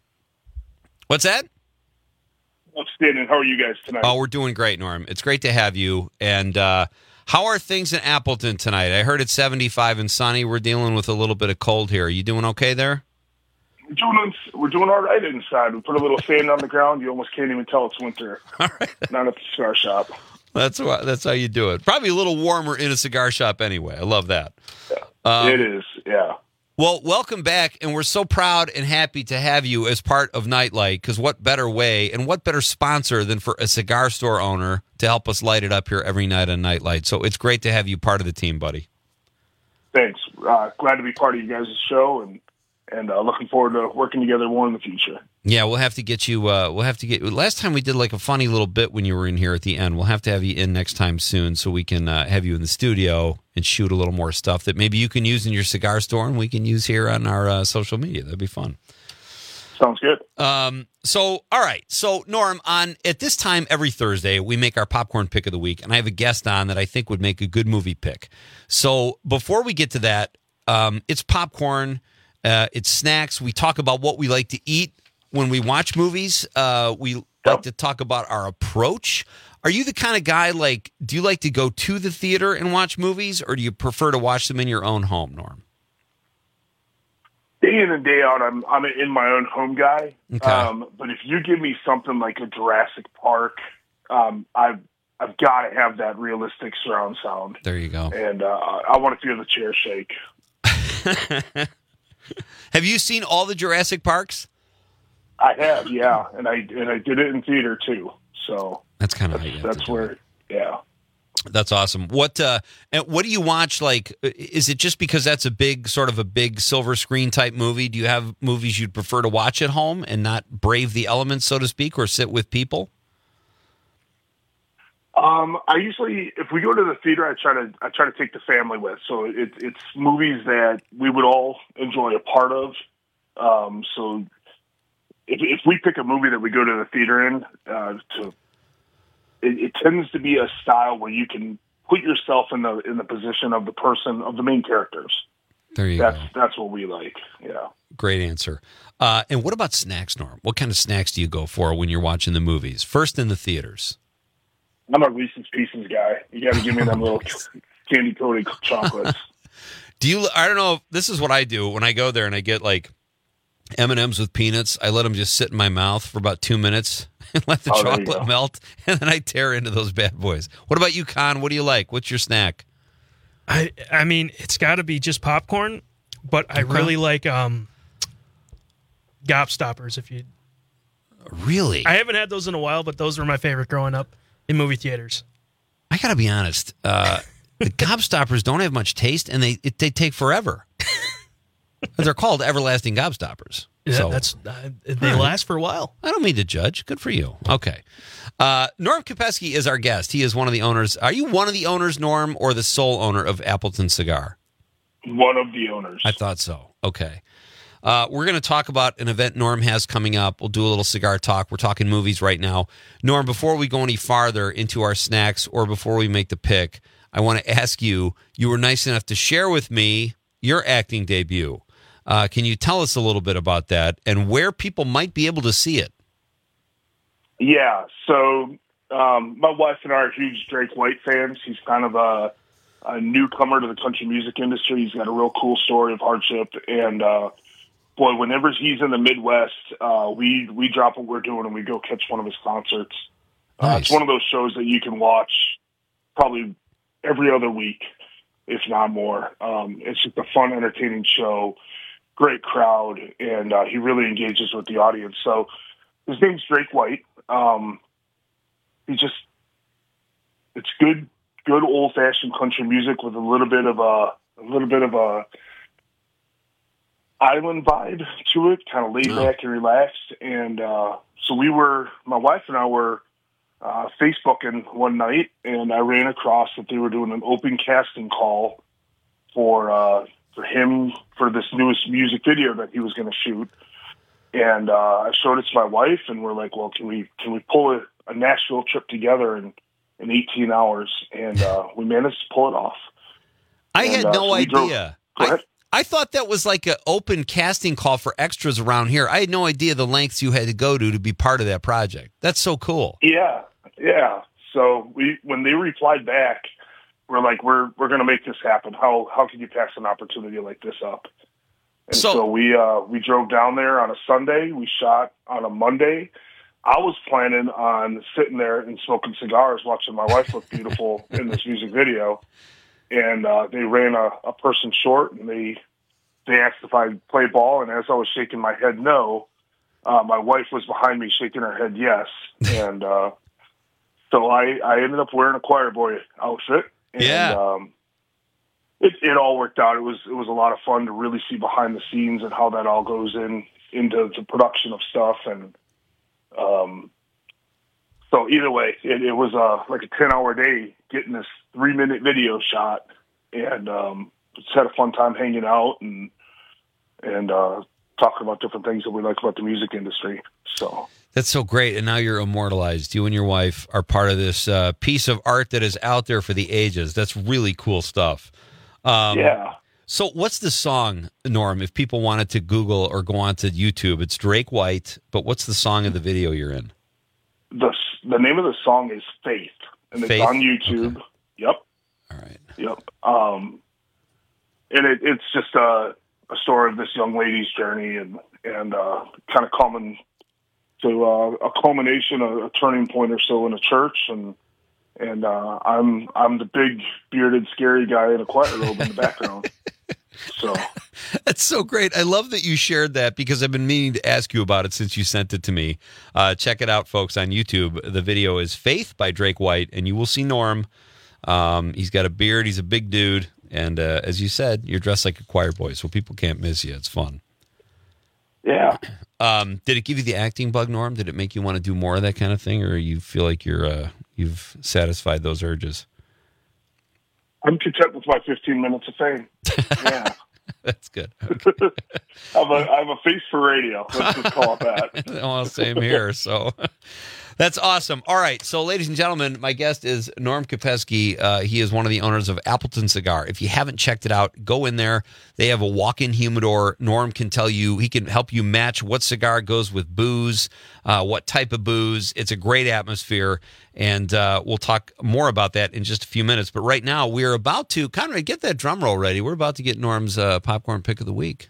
What's that? Outstanding. How are you guys tonight? Oh, we're doing great, Norm. It's great to have you. And uh, how are things in Appleton tonight? I heard it's seventy-five and sunny. We're dealing with a little bit of cold here. Are you doing okay there? We're doing, we're doing all right inside. We put a little sand on the ground. You almost can't even tell it's winter. All right. Not at the cigar shop. That's why, that's how you do it. Probably a little warmer in a cigar shop anyway. I love that. Yeah, um, it is, yeah. Well, welcome back, and we're so proud and happy to have you as part of Nightlight, because what better way and what better sponsor than for a cigar store owner to help us light it up here every night on Nightlight. So it's great to have you part of the team, buddy. Thanks. Uh, glad to be part of you guys' show, and and uh, looking forward to working together more in the future. Yeah, we'll have to get you. Uh, we'll have to get. Last time we did like a funny little bit when you were in here at the end. We'll have to have you in next time soon, so we can uh, have you in the studio and shoot a little more stuff that maybe you can use in your cigar store and we can use here on our uh, social media. That'd be fun. Sounds good. Um. So, all right. So, Norm, on at this time every Thursday, we make our popcorn pick of the week, and I have a guest on that I think would make a good movie pick. So, before we get to that, um, it's popcorn. Uh, it's snacks. We talk about what we like to eat when we watch movies. Uh, we yep. like to talk about our approach. Are you the kind of guy, like, do you like to go to the theater and watch movies, or do you prefer to watch them in your own home, Norm? Day in and day out, I'm I'm an in my own home guy. Okay. Um, but if you give me something like a Jurassic Park, um, I've I've got to have that realistic surround sound. There you go. And uh, I want to feel the chair shake. Have you seen all the Jurassic Parks? I have, yeah, and I and I did it in theater too. So that's kind of that's, how you that's where, yeah. That's awesome. What uh, and what do you watch? Like, is it just because that's a big sort of a big silver screen type movie? Do you have movies you'd prefer to watch at home and not brave the elements, so to speak, or sit with people? Um, I usually, if we go to the theater, I try to I try to take the family with. So it, it's movies that we would all enjoy a part of. Um, so if, if we pick a movie that we go to the theater in, uh, to it, it tends to be a style where you can put yourself in the in the position of the person of the main characters. There you that's, go. That's what we like. Yeah. Great answer. Uh, and what about snacks, Norm? What kind of snacks do you go for when you're watching the movies? First in the theaters. I'm a Reese's Pieces guy. You got to give me them little candy coated chocolates. Do you? I don't know. This is what I do when I go there and I get like M and M's with peanuts. I let them just sit in my mouth for about two minutes and let the Oh, chocolate melt, and then I tear into those bad boys. What about you, Con? What do you like? What's your snack? I I mean, it's got to be just popcorn, but I Okay. really like um, Gobstoppers. If you really, I haven't had those in a while, but those were my favorite growing up in movie theaters. I got to be honest. Uh, the Gobstoppers don't have much taste, and they it, they take forever. They're called everlasting Gobstoppers. Yeah, so that's uh, they All right. last for a while. I don't mean to judge. Good for you. Okay. Uh, Norm Kopecky is our guest. He is one of the owners. Are you one of the owners, Norm, or the sole owner of Appleton Cigar? One of the owners. I thought so. Okay. Uh, we're going to talk about an event Norm has coming up. We'll do a little cigar talk. We're talking movies right now. Norm, before we go any farther into our snacks or before we make the pick, I want to ask you, you were nice enough to share with me your acting debut. Uh, can you tell us a little bit about that and where people might be able to see it? Yeah, so um, my wife and I are huge Drake White fans. He's kind of a, a newcomer to the country music industry. He's got a real cool story of hardship. And, uh, boy, whenever he's in the Midwest, uh, we, we drop what we're doing and we go catch one of his concerts. Uh, Nice. It's one of those shows that you can watch probably every other week, if not more. Um, it's just a fun, entertaining show, great crowd, and uh, he really engages with the audience. So his name's Drake White. Um, he just, it's good, good old-fashioned country music with a little bit of a, a little bit of a island vibe to it, kind of laid back and relaxed. And uh, so we were, my wife and I were uh, Facebooking one night, and I ran across that they were doing an open casting call for uh, for him for this newest music video that he was going to shoot. And uh, I showed it to my wife, and we're like, well, can we can we pull a, a Nashville trip together in, in eighteen hours? And uh, we managed to pull it off. I And, had uh, no so we drove- idea. Go I, ahead. I thought that was like an open casting call for extras around here. I had no idea the lengths you had to go to to be part of that project. That's so cool. Yeah, yeah. So we, when they replied back, we're like, we're we're going to make this happen. How how can you pass an opportunity like this up? And so, So- we uh, we drove down there on a Sunday. We shot on a Monday. I was planning on sitting there and smoking cigars, watching my wife look beautiful in this music video. And uh, they ran a, a person short, and they they asked if I'd play ball. And as I was shaking my head no, uh, my wife was behind me shaking her head yes. And uh, so I, I ended up wearing a choir boy outfit. And, Yeah. Um, it, it all worked out. It was it was a lot of fun to really see behind the scenes and how that all goes in into the production of stuff. And um, so either way, it, it was uh, like a ten-hour day getting this three-minute video shot, and um, just had a fun time hanging out and and uh, talking about different things that we like about the music industry. So That's so great. And now you're immortalized. You and your wife are part of this uh, piece of art that is out there for the ages. That's really cool stuff. Um, yeah. So what's the song, Norm, if people wanted to Google or go onto YouTube? It's Drake White, but what's the song of the video you're in? the the name of the song is Faith, and Faith? it's on YouTube. Okay. Yep. All right. Yep. Um, and it, it's just a, a story of this young lady's journey, and and uh, kind of coming to uh, a culmination, a, a turning point or so in a church, and and uh, I'm I'm the big bearded scary guy in a choir robe in the background. So That's so great. I love that you shared that because I've been meaning to ask you about it since you sent it to me. Uh, check it out, folks, on YouTube. The video is Faith by Drake White, and you will see Norm. Um, he's got a beard. He's a big dude. And uh, as you said, you're dressed like a choir boy, so people can't miss you. It's fun. yeah, Um, did it give you the acting bug, Norm? Did it make you want to do more of that kind of thing, or you feel like you're uh, you've satisfied those urges? I'm content with my fifteen minutes of fame. Yeah. That's good. I have a I have a face for radio. Let's just call it that. Well, same here. So that's awesome. All right. So, ladies and gentlemen, my guest is Norm Kopecky. Uh, he is one of the owners of Appleton Cigar. If you haven't checked it out, go in there. They have a walk-in humidor. Norm can tell you, he can help you match what cigar goes with booze, uh, what type of booze. It's a great atmosphere. And uh, we'll talk more about that in just a few minutes. But right now, we're about to, Conrad, get that drum roll ready. We're about to get Norm's uh, popcorn pick of the week.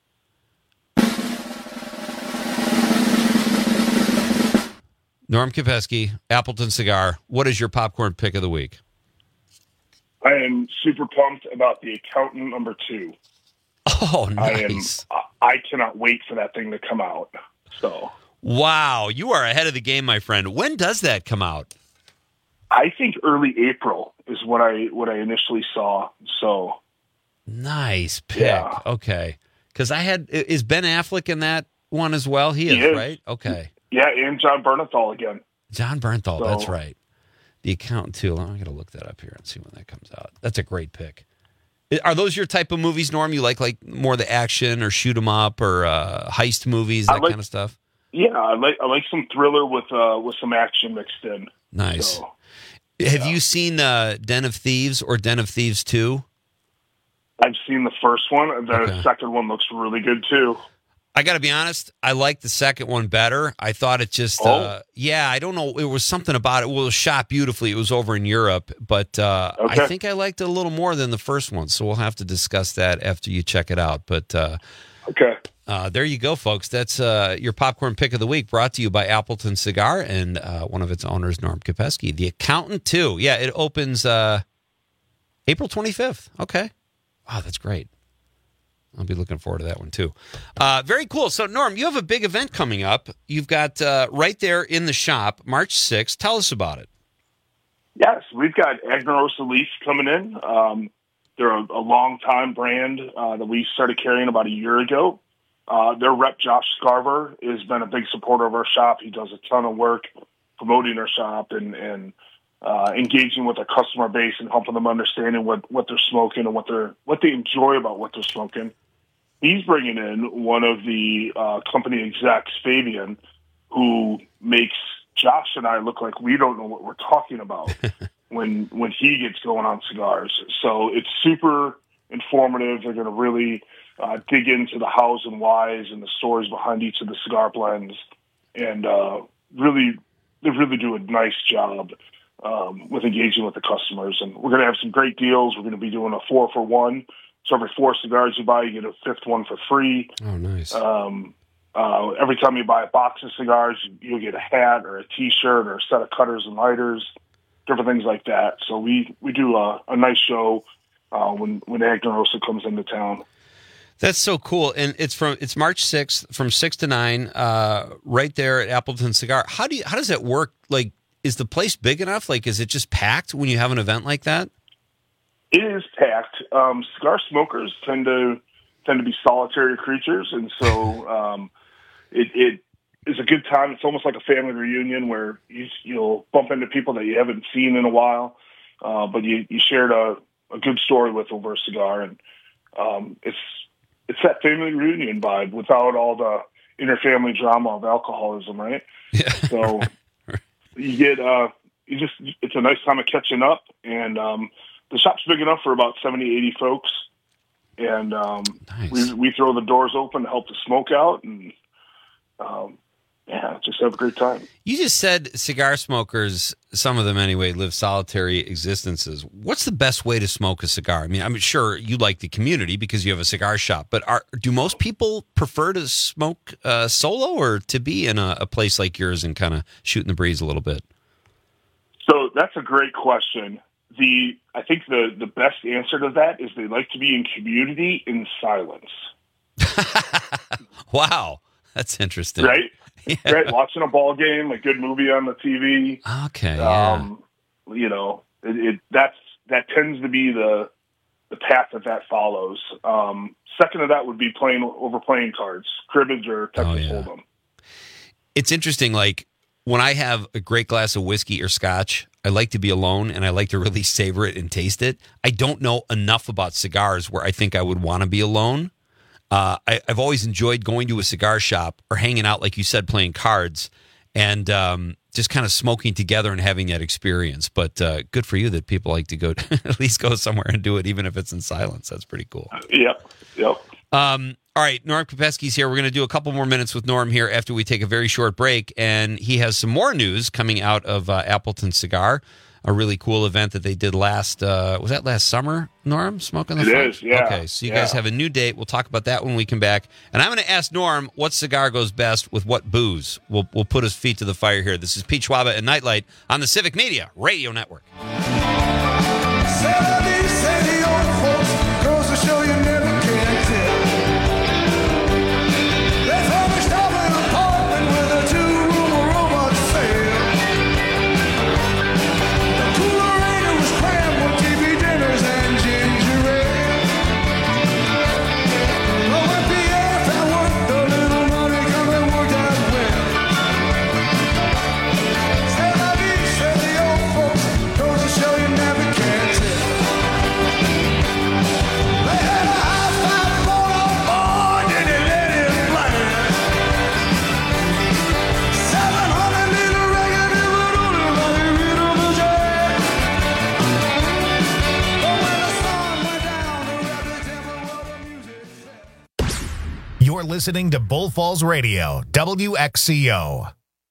Norm Kopecky, Appleton Cigar. What is your popcorn pick of the week? I am super pumped about The Accountant number two. Oh, nice. I am. I cannot wait for that thing to come out. So, wow, you are ahead of the game, my friend. When does that come out? I think early April is what I what I initially saw. So, nice pick. Yeah. Okay, because I had is Ben Affleck in that one as well. He is, He is. right? Okay. Yeah, and John Bernthal again. John Bernthal, So- that's right. The Accountant too. I'm going to look that up here and see when that comes out. That's a great pick. Are those your type of movies, Norm? You like like more the action or shoot 'em up or uh, heist movies, I that like- kind of stuff? Yeah, I like I like some thriller with uh, with some action mixed in. Nice. So, Have you seen uh, Den of Thieves or Den of Thieves two? I've seen the first one. The Okay. second one looks really good too. I got to be honest, I liked the second one better. I thought it just, oh. uh, yeah, I don't know. It was something about it. Well, it was shot beautifully. It was over in Europe, but uh, okay. I think I liked it a little more than the first one. So we'll have to discuss that after you check it out. But uh, okay, uh, there you go, folks. That's uh, your popcorn pick of the week, brought to you by Appleton Cigar and uh, one of its owners, Norm Kopeski. The Accountant two. Yeah, it opens uh, April twenty-fifth. Okay. Wow, that's great. I'll be looking forward to that one, too. Uh, very cool. So, Norm, you have a big event coming up. You've got uh, right there in the shop, March sixth. Tell us about it. Yes, we've got Agnarosa Leaf coming in. Um, they're a, a long-time brand uh, that we started carrying about a year ago. Uh, their rep, Josh Scarver, has been a big supporter of our shop. He does a ton of work promoting our shop and, and uh, engaging with our customer base and helping them understanding what, what they're smoking and what they're what they enjoy about what they're smoking. He's bringing in one of the uh, company execs, Fabian, who makes Josh and I look like we don't know what we're talking about when when he gets going on cigars. So it's super informative. They're going to really uh, dig into the hows and whys and the stories behind each of the cigar blends, and uh, really, they really do a nice job um, with engaging with the customers. And we're going to have some great deals. We're going to be doing a four for one. So every four cigars you buy, you get a fifth one for free. Oh, nice. Um, uh, every time you buy a box of cigars, you'll get a hat or a T-shirt or a set of cutters and lighters, different things like that. So we, we do a, a nice show uh, when when Agnarosa comes into town. That's so cool, and it's from it's March sixth from six to nine, uh, right there at Appleton Cigar. How do you how does that work? Like, is the place big enough? Like, is it just packed when you have an event like that? It is packed. Um, cigar smokers tend to tend to be solitary creatures, and so um, it, it is a good time. It's almost like a family reunion where you, you'll bump into people that you haven't seen in a while, uh, but you, you shared a, a good story with over a cigar, and um, it's it's that family reunion vibe without all the interfamily drama of alcoholism, right? Yeah. So you get uh, you just it's a nice time of catching up, and um, the shop's big enough for about seventy, eighty folks, and um, nice. we we throw the doors open to help the smoke out, and um, yeah, just have a great time. You just said cigar smokers, some of them anyway, live solitary existences. What's the best way to smoke a cigar? I mean, I'm sure you like the community because you have a cigar shop, but are do most people prefer to smoke uh, solo or to be in a, a place like yours and kind of shooting the breeze a little bit? So that's a great question. The I think the, the best answer to that is they like to be in community in silence. Wow, that's interesting. Right? Yeah. Right? Watching a ball game, a good movie on the T V. Okay, yeah. Um, you know, it, it that's that tends to be the the path that that follows. Um, second to that would be playing over playing cards, cribbage or Texas Oh, yeah. Hold'em. It's interesting, like, when I have a great glass of whiskey or scotch, I like to be alone and I like to really savor it and taste it. I don't know enough about cigars where I think I would want to be alone. Uh, I, I've always enjoyed going to a cigar shop or hanging out, like you said, playing cards and um, just kind of smoking together and having that experience. But uh, good for you that people like to go at least go somewhere and do it, even if it's in silence. That's pretty cool. Yep, yep. Um, all right, Norm Kopeski's here. We're going to do a couple more minutes with Norm here after we take a very short break, and he has some more news coming out of uh, Appleton Cigar, a really cool event that they did last, uh, was that last summer, Norm? Smoke on the It Front? is, yeah. Okay, so you Yeah. guys have a new date. We'll talk about that when we come back. And I'm going to ask Norm what cigar goes best with what booze. We'll, we'll put his feet to the fire here. This is Pete Schwaba and Nightlight on the Civic Media Radio Network. You're listening to Bull Falls Radio, W X C O.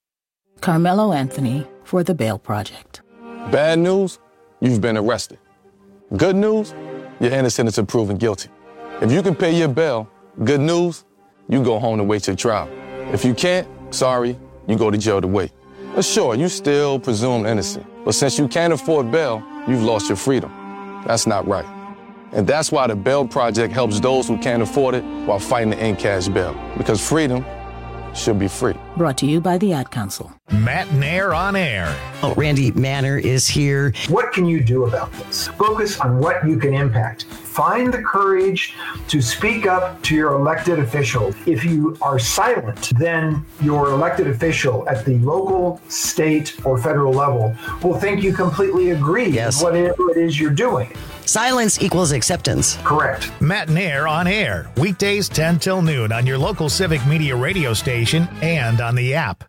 Carmelo Anthony for the Bail Project. Bad news, you've been arrested. Good news, you're innocent until proven guilty. If you can pay your bail, good news, you go home to wait your trial. If you can't, sorry, you go to jail to wait. But sure, you still presumed innocent. But since you can't afford bail, you've lost your freedom. That's not right. And that's why the Bail Project helps those who can't afford it while fighting to end cash bail. Because freedom should be free. Brought to you by the Ad Council. Matt Nair on air. Oh, Randy Manner is here. What can you do about this? Focus on what you can impact. Find the courage to speak up to your elected official. If you are silent, then your elected official at the local, state, or federal level will think you completely agree yes. with whatever it is you're doing. Silence equals acceptance. Correct. Matt Nair on air, weekdays ten till noon on your local Civic Media radio station and on the app.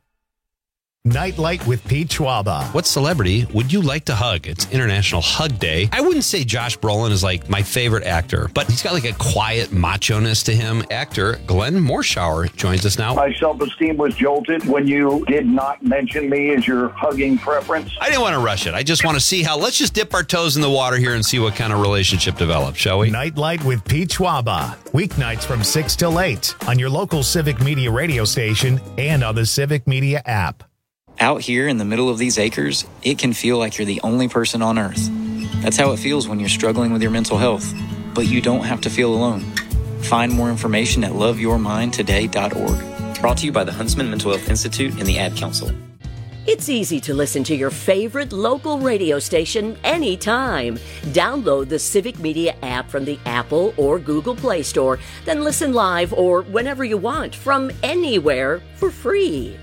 Nightlight with Pete Schwaba. What celebrity would you like to hug? It's International Hug Day. I wouldn't say Josh Brolin is like my favorite actor, but he's got like a quiet macho-ness to him. Actor Glenn Morshower joins us now. My self-esteem was jolted when you did not mention me as your hugging preference. I didn't want to rush it. I just want to see how, let's just dip our toes in the water here and see what kind of relationship develops, shall we? Nightlight with Pete Schwaba. Weeknights from six till eight on your local Civic Media radio station and on the Civic Media app. Out here in the middle of these acres, it can feel like you're the only person on Earth. That's how it feels when you're struggling with your mental health. But you don't have to feel alone. Find more information at love your mind today dot org. Brought to you by the Huntsman Mental Health Institute and the Ad Council. It's easy to listen to your favorite local radio station anytime. Download the Civic Media app from the Apple or Google Play Store, then listen live or whenever you want from anywhere for free.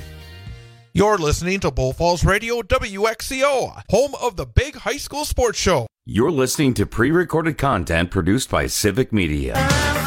You're listening to Bull Falls Radio, W X C O, home of the big high school sports show. You're listening to pre-recorded content produced by Civic Media.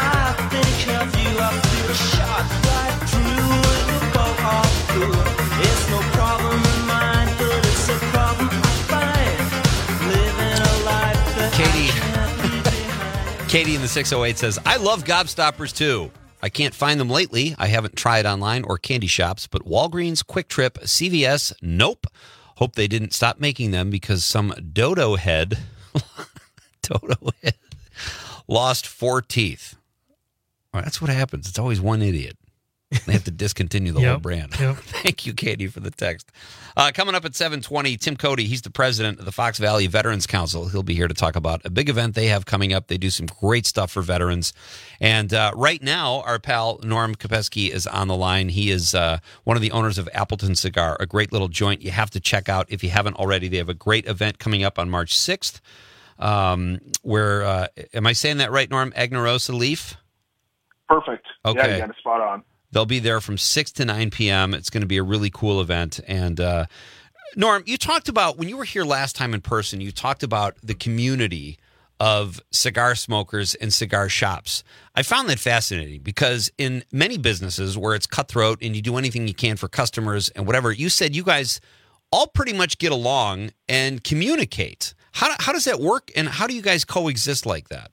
Katie, Katie in the six oh eight says, I love Gobstoppers too. I can't find them lately. I haven't tried online or candy shops, but Walgreens, Quick Trip, C V S, nope. Hope they didn't stop making them because some dodo head, dodo head lost four teeth. Well, that's what happens. It's always one idiot. They have to discontinue the yep, whole brand. Yep. Thank you, Katie, for the text. Uh, coming up at seven twenty, Tim Cody. He's the president of the Fox Valley Veterans Council. He'll be here to talk about a big event they have coming up. They do some great stuff for veterans. And uh, right now, our pal Norm Kopeski is on the line. He is uh, one of the owners of Appleton Cigar, a great little joint you have to check out if you haven't already. They have a great event coming up on March sixth. Um, where, uh, am I saying that right, Norm? Agnarosa Leaf? Perfect. Okay. Yeah, you got it spot on. They'll be there from six to nine p.m. It's going to be a really cool event. And uh, Norm, you talked about, when you were here last time in person, you talked about the community of cigar smokers and cigar shops. I found that fascinating because in many businesses where it's cutthroat and you do anything you can for customers and whatever, you said you guys all pretty much get along and communicate. How, how does that work, and how do you guys coexist like that?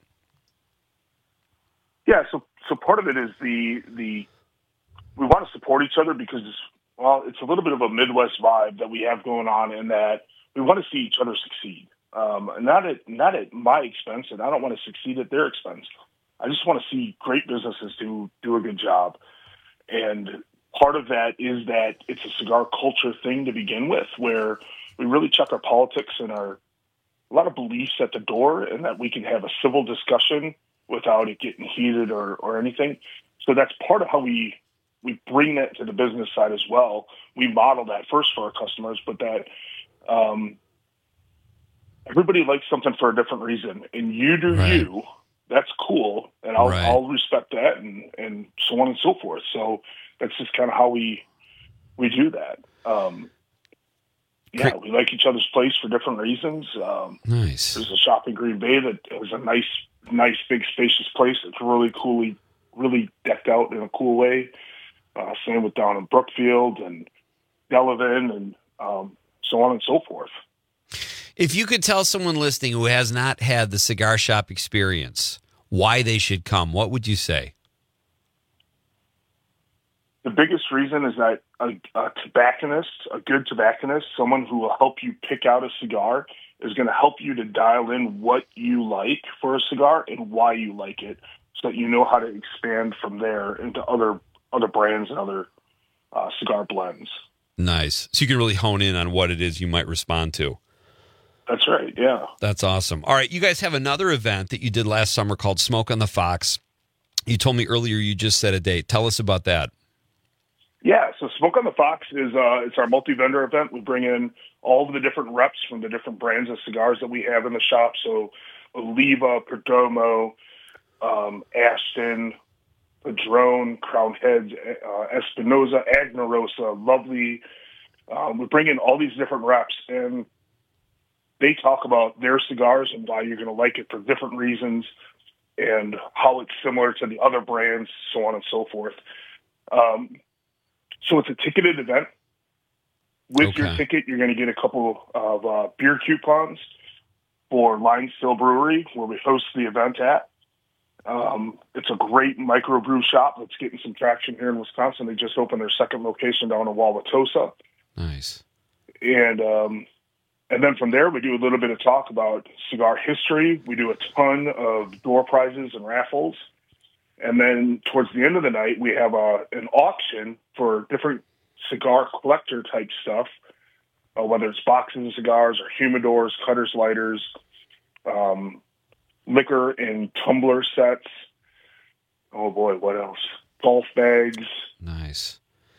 Yeah, so so part of it is the the we want to support each other because, well, it's a little bit of a Midwest vibe that we have going on in that we want to see each other succeed. Um, not at not at my expense, and I don't want to succeed at their expense. I just want to see great businesses do do a good job. And part of that is that it's a cigar culture thing to begin with, where we really check our politics and our a lot of beliefs at the door, and that we can have a civil discussion without it getting heated or, or anything. So that's part of how we we bring that to the business side as well. We model that first for our customers, but that um, everybody likes something for a different reason, and you do right. you. That's cool, and I'll, right. I'll respect that, and, and so on and so forth. So that's just kind of how we we do that. Um, yeah, we like each other's place for different reasons. Um, nice. There's a shop in Green Bay that is a nice, nice, big, spacious place. It's really coolly, really decked out in a cool way. Uh, same with down in Brookfield and Delavan and um, so on and so forth. If you could tell someone listening who has not had the cigar shop experience why they should come, what would you say? biggest reason is that a, a tobacconist, a good tobacconist, someone who will help you pick out a cigar, is going to help you to dial in what you like for a cigar and why you like it, so that you know how to expand from there into other other brands and other uh, cigar blends. Nice. So you can really hone in on what it is you might respond to. That's right, yeah. That's awesome. All right, you guys have another event that you did last summer called Smoke on the Fox. You told me earlier you just set a date. Tell us about that. Yeah, so Smoke on the Fox is uh, it's our multi-vendor event. We bring in all of the different reps from the different brands of cigars that we have in the shop. So Oliva, Perdomo, um, Ashton, Padron, Crown Heads, uh, Espinosa, Agnarosa, Lovely. Um, we bring in all these different reps, and they talk about their cigars and why you're going to like it for different reasons and how it's similar to the other brands, so on and so forth. Um, so it's a ticketed event. With okay. your ticket, you're going to get a couple of uh, beer coupons for Line Still Brewery, where we host the event at. Um, it's a great microbrew shop that's getting some traction here in Wisconsin. They just opened their second location down in Wauwatosa. Nice. And um, and then from there, we do a little bit of talk about cigar history. We do a ton of door prizes and raffles. And then towards the end of the night, we have a, an auction for different cigar collector type stuff, uh, whether it's boxes of cigars or humidors, cutters, lighters, um, liquor in tumbler sets. Oh boy, what else? Golf bags. Nice.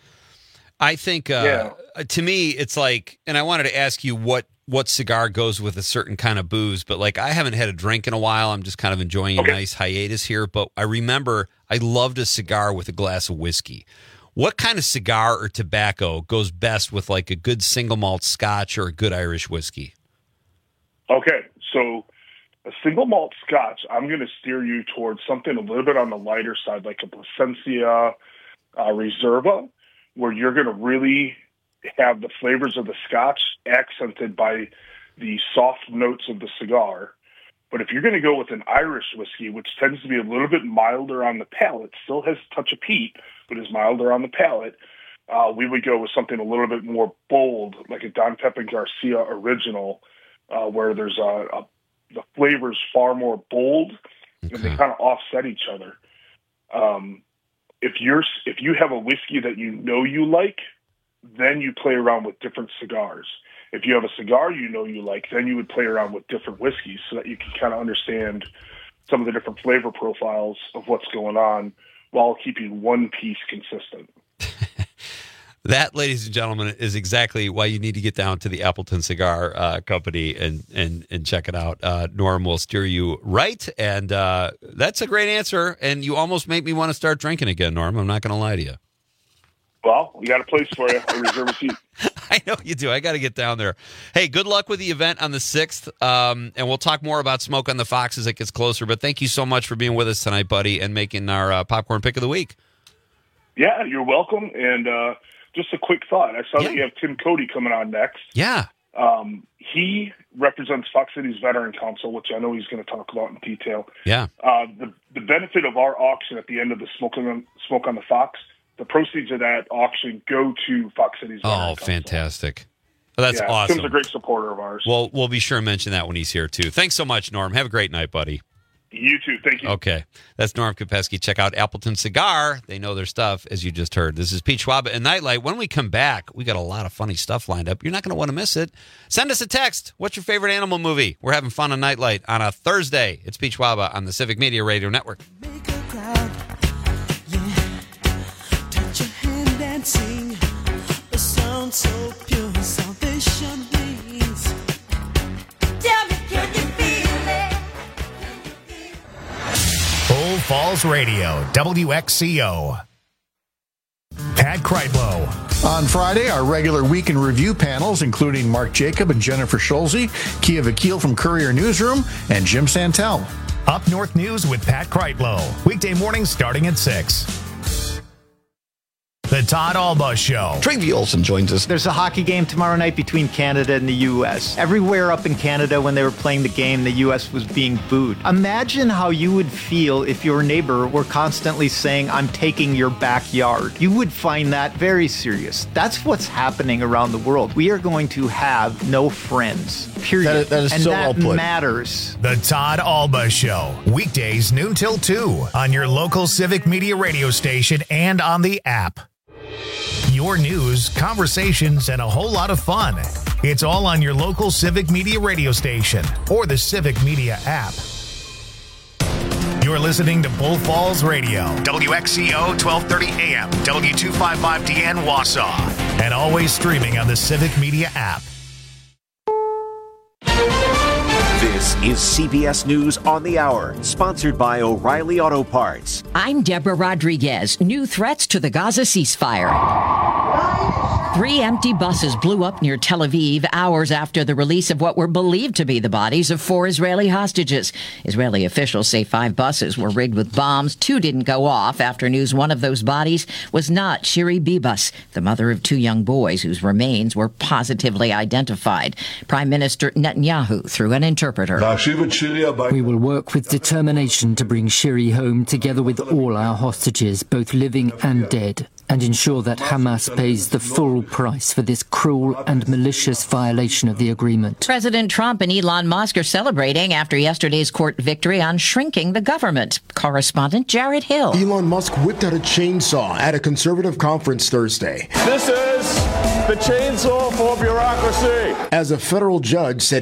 I think, uh, yeah. to me, it's like, and I wanted to ask you what, what cigar goes with a certain kind of booze, but like, I haven't had a drink in a while. I'm just kind of enjoying okay. a nice hiatus here, but I remember I loved a cigar with a glass of whiskey. What kind of cigar or tobacco goes best with like a good single malt scotch or a good Irish whiskey? Okay. So a single malt scotch, I'm going to steer you towards something a little bit on the lighter side, like a Plasencia uh, Reserva, where you're going to really have the flavors of the scotch accented by the soft notes of the cigar. But if you're going to go with an Irish whiskey, which tends to be a little bit milder on the palate, still has a touch of peat, but is milder on the palate, uh, we would go with something a little bit more bold, like a Don Pepin Garcia Original, uh, where there's a, a the flavors far more bold, okay. and they kind of offset each other. Um, if you're if you have a whiskey that you know you like, then you play around with different cigars. If you have a cigar you know you like, then you would play around with different whiskeys so that you can kind of understand some of the different flavor profiles of what's going on while keeping one piece consistent. That, ladies and gentlemen, is exactly why you need to get down to the Appleton Cigar uh, Company and, and, and check it out. Uh, Norm will steer you right, and uh, that's a great answer, and you almost make me want to start drinking again, Norm. I'm not going to lie to you. Well, we got a place for you. I reserve a seat. I know you do. I got to get down there. Hey, good luck with the event on the sixth, um, and we'll talk more about Smoke on the Fox as it gets closer, but thank you so much for being with us tonight, buddy, and making our uh, popcorn pick of the week. Yeah, you're welcome, and uh, just a quick thought. I saw yeah. that you have Tim Cody coming on next. Yeah. Um, he represents Fox Cities Veteran Council, which I know he's going to talk about in detail. Yeah. Uh, the, the benefit of our auction at the end of the Smoke on, Smoke on the Fox, the proceeds of that auction go to Fox Cities Veteran Oh, Council. Fantastic. Well, that's yeah, awesome. Tim's a great supporter of ours. Well, we'll be sure to mention that when he's here, too. Thanks so much, Norm. Have a great night, buddy. You too. Thank you. Okay. That's Norm Kopeski. Check out Appleton Cigar. They know their stuff, as you just heard. This is Pete Schwab and Nightlight. When we come back, we got a lot of funny stuff lined up. You're not going to want to miss it. Send us a text. What's your favorite animal movie? We're having fun on Nightlight on a Thursday. It's Pete Schwab on the Civic Media Radio Network. Make a crowd, yeah. Touch your hand and sing. A sound so pure, salvation brings. Tell me, can you feel it? Bull Falls Radio, W X C O. Pat Kreitlow. On Friday, our regular week in review panels, including Mark Jacob and Jennifer Schulze, Kia Vakil from Courier Newsroom, and Jim Santel. Up North News with Pat Kreitlow. Weekday mornings starting at six. The Todd Alba Show. Travi Olson joins us. There's a hockey game tomorrow night between Canada and the U S. Everywhere up in Canada when they were playing the game, the U S was being booed. Imagine how you would feel if your neighbor were constantly saying, I'm taking your backyard. You would find that very serious. That's what's happening around the world. We are going to have no friends, period. That is, that is and so that well put. matters. The Todd Alba Show. Weekdays noon till two on your local Civic Media radio station and on the app. Your news, conversations, and a whole lot of fun. It's all on your local Civic Media radio station or the Civic Media app. You're listening to Bull Falls Radio, W X C O twelve thirty A M, W two fifty-five D N Wausau, and always streaming on the Civic Media app. This is C B S News on the Hour, sponsored by O'Reilly Auto Parts. I'm Deborah Rodriguez. New threats to the Gaza ceasefire. Three empty buses blew up near Tel Aviv hours after the release of what were believed to be the bodies of four Israeli hostages. Israeli officials say five buses were rigged with bombs. Two didn't go off after news one of those bodies was not Shiri Bibas, the mother of two young boys whose remains were positively identified. Prime Minister Netanyahu through an interpreter. We will work with determination to bring Shiri home together with all our hostages, both living and dead, and ensure that Hamas pays the full price for this cruel and malicious violation of the agreement. President Trump and Elon Musk are celebrating after yesterday's court victory on shrinking the government. Correspondent Jared Hill. Elon Musk whipped out a chainsaw at a conservative conference Thursday. This is the chainsaw for bureaucracy. As a federal judge said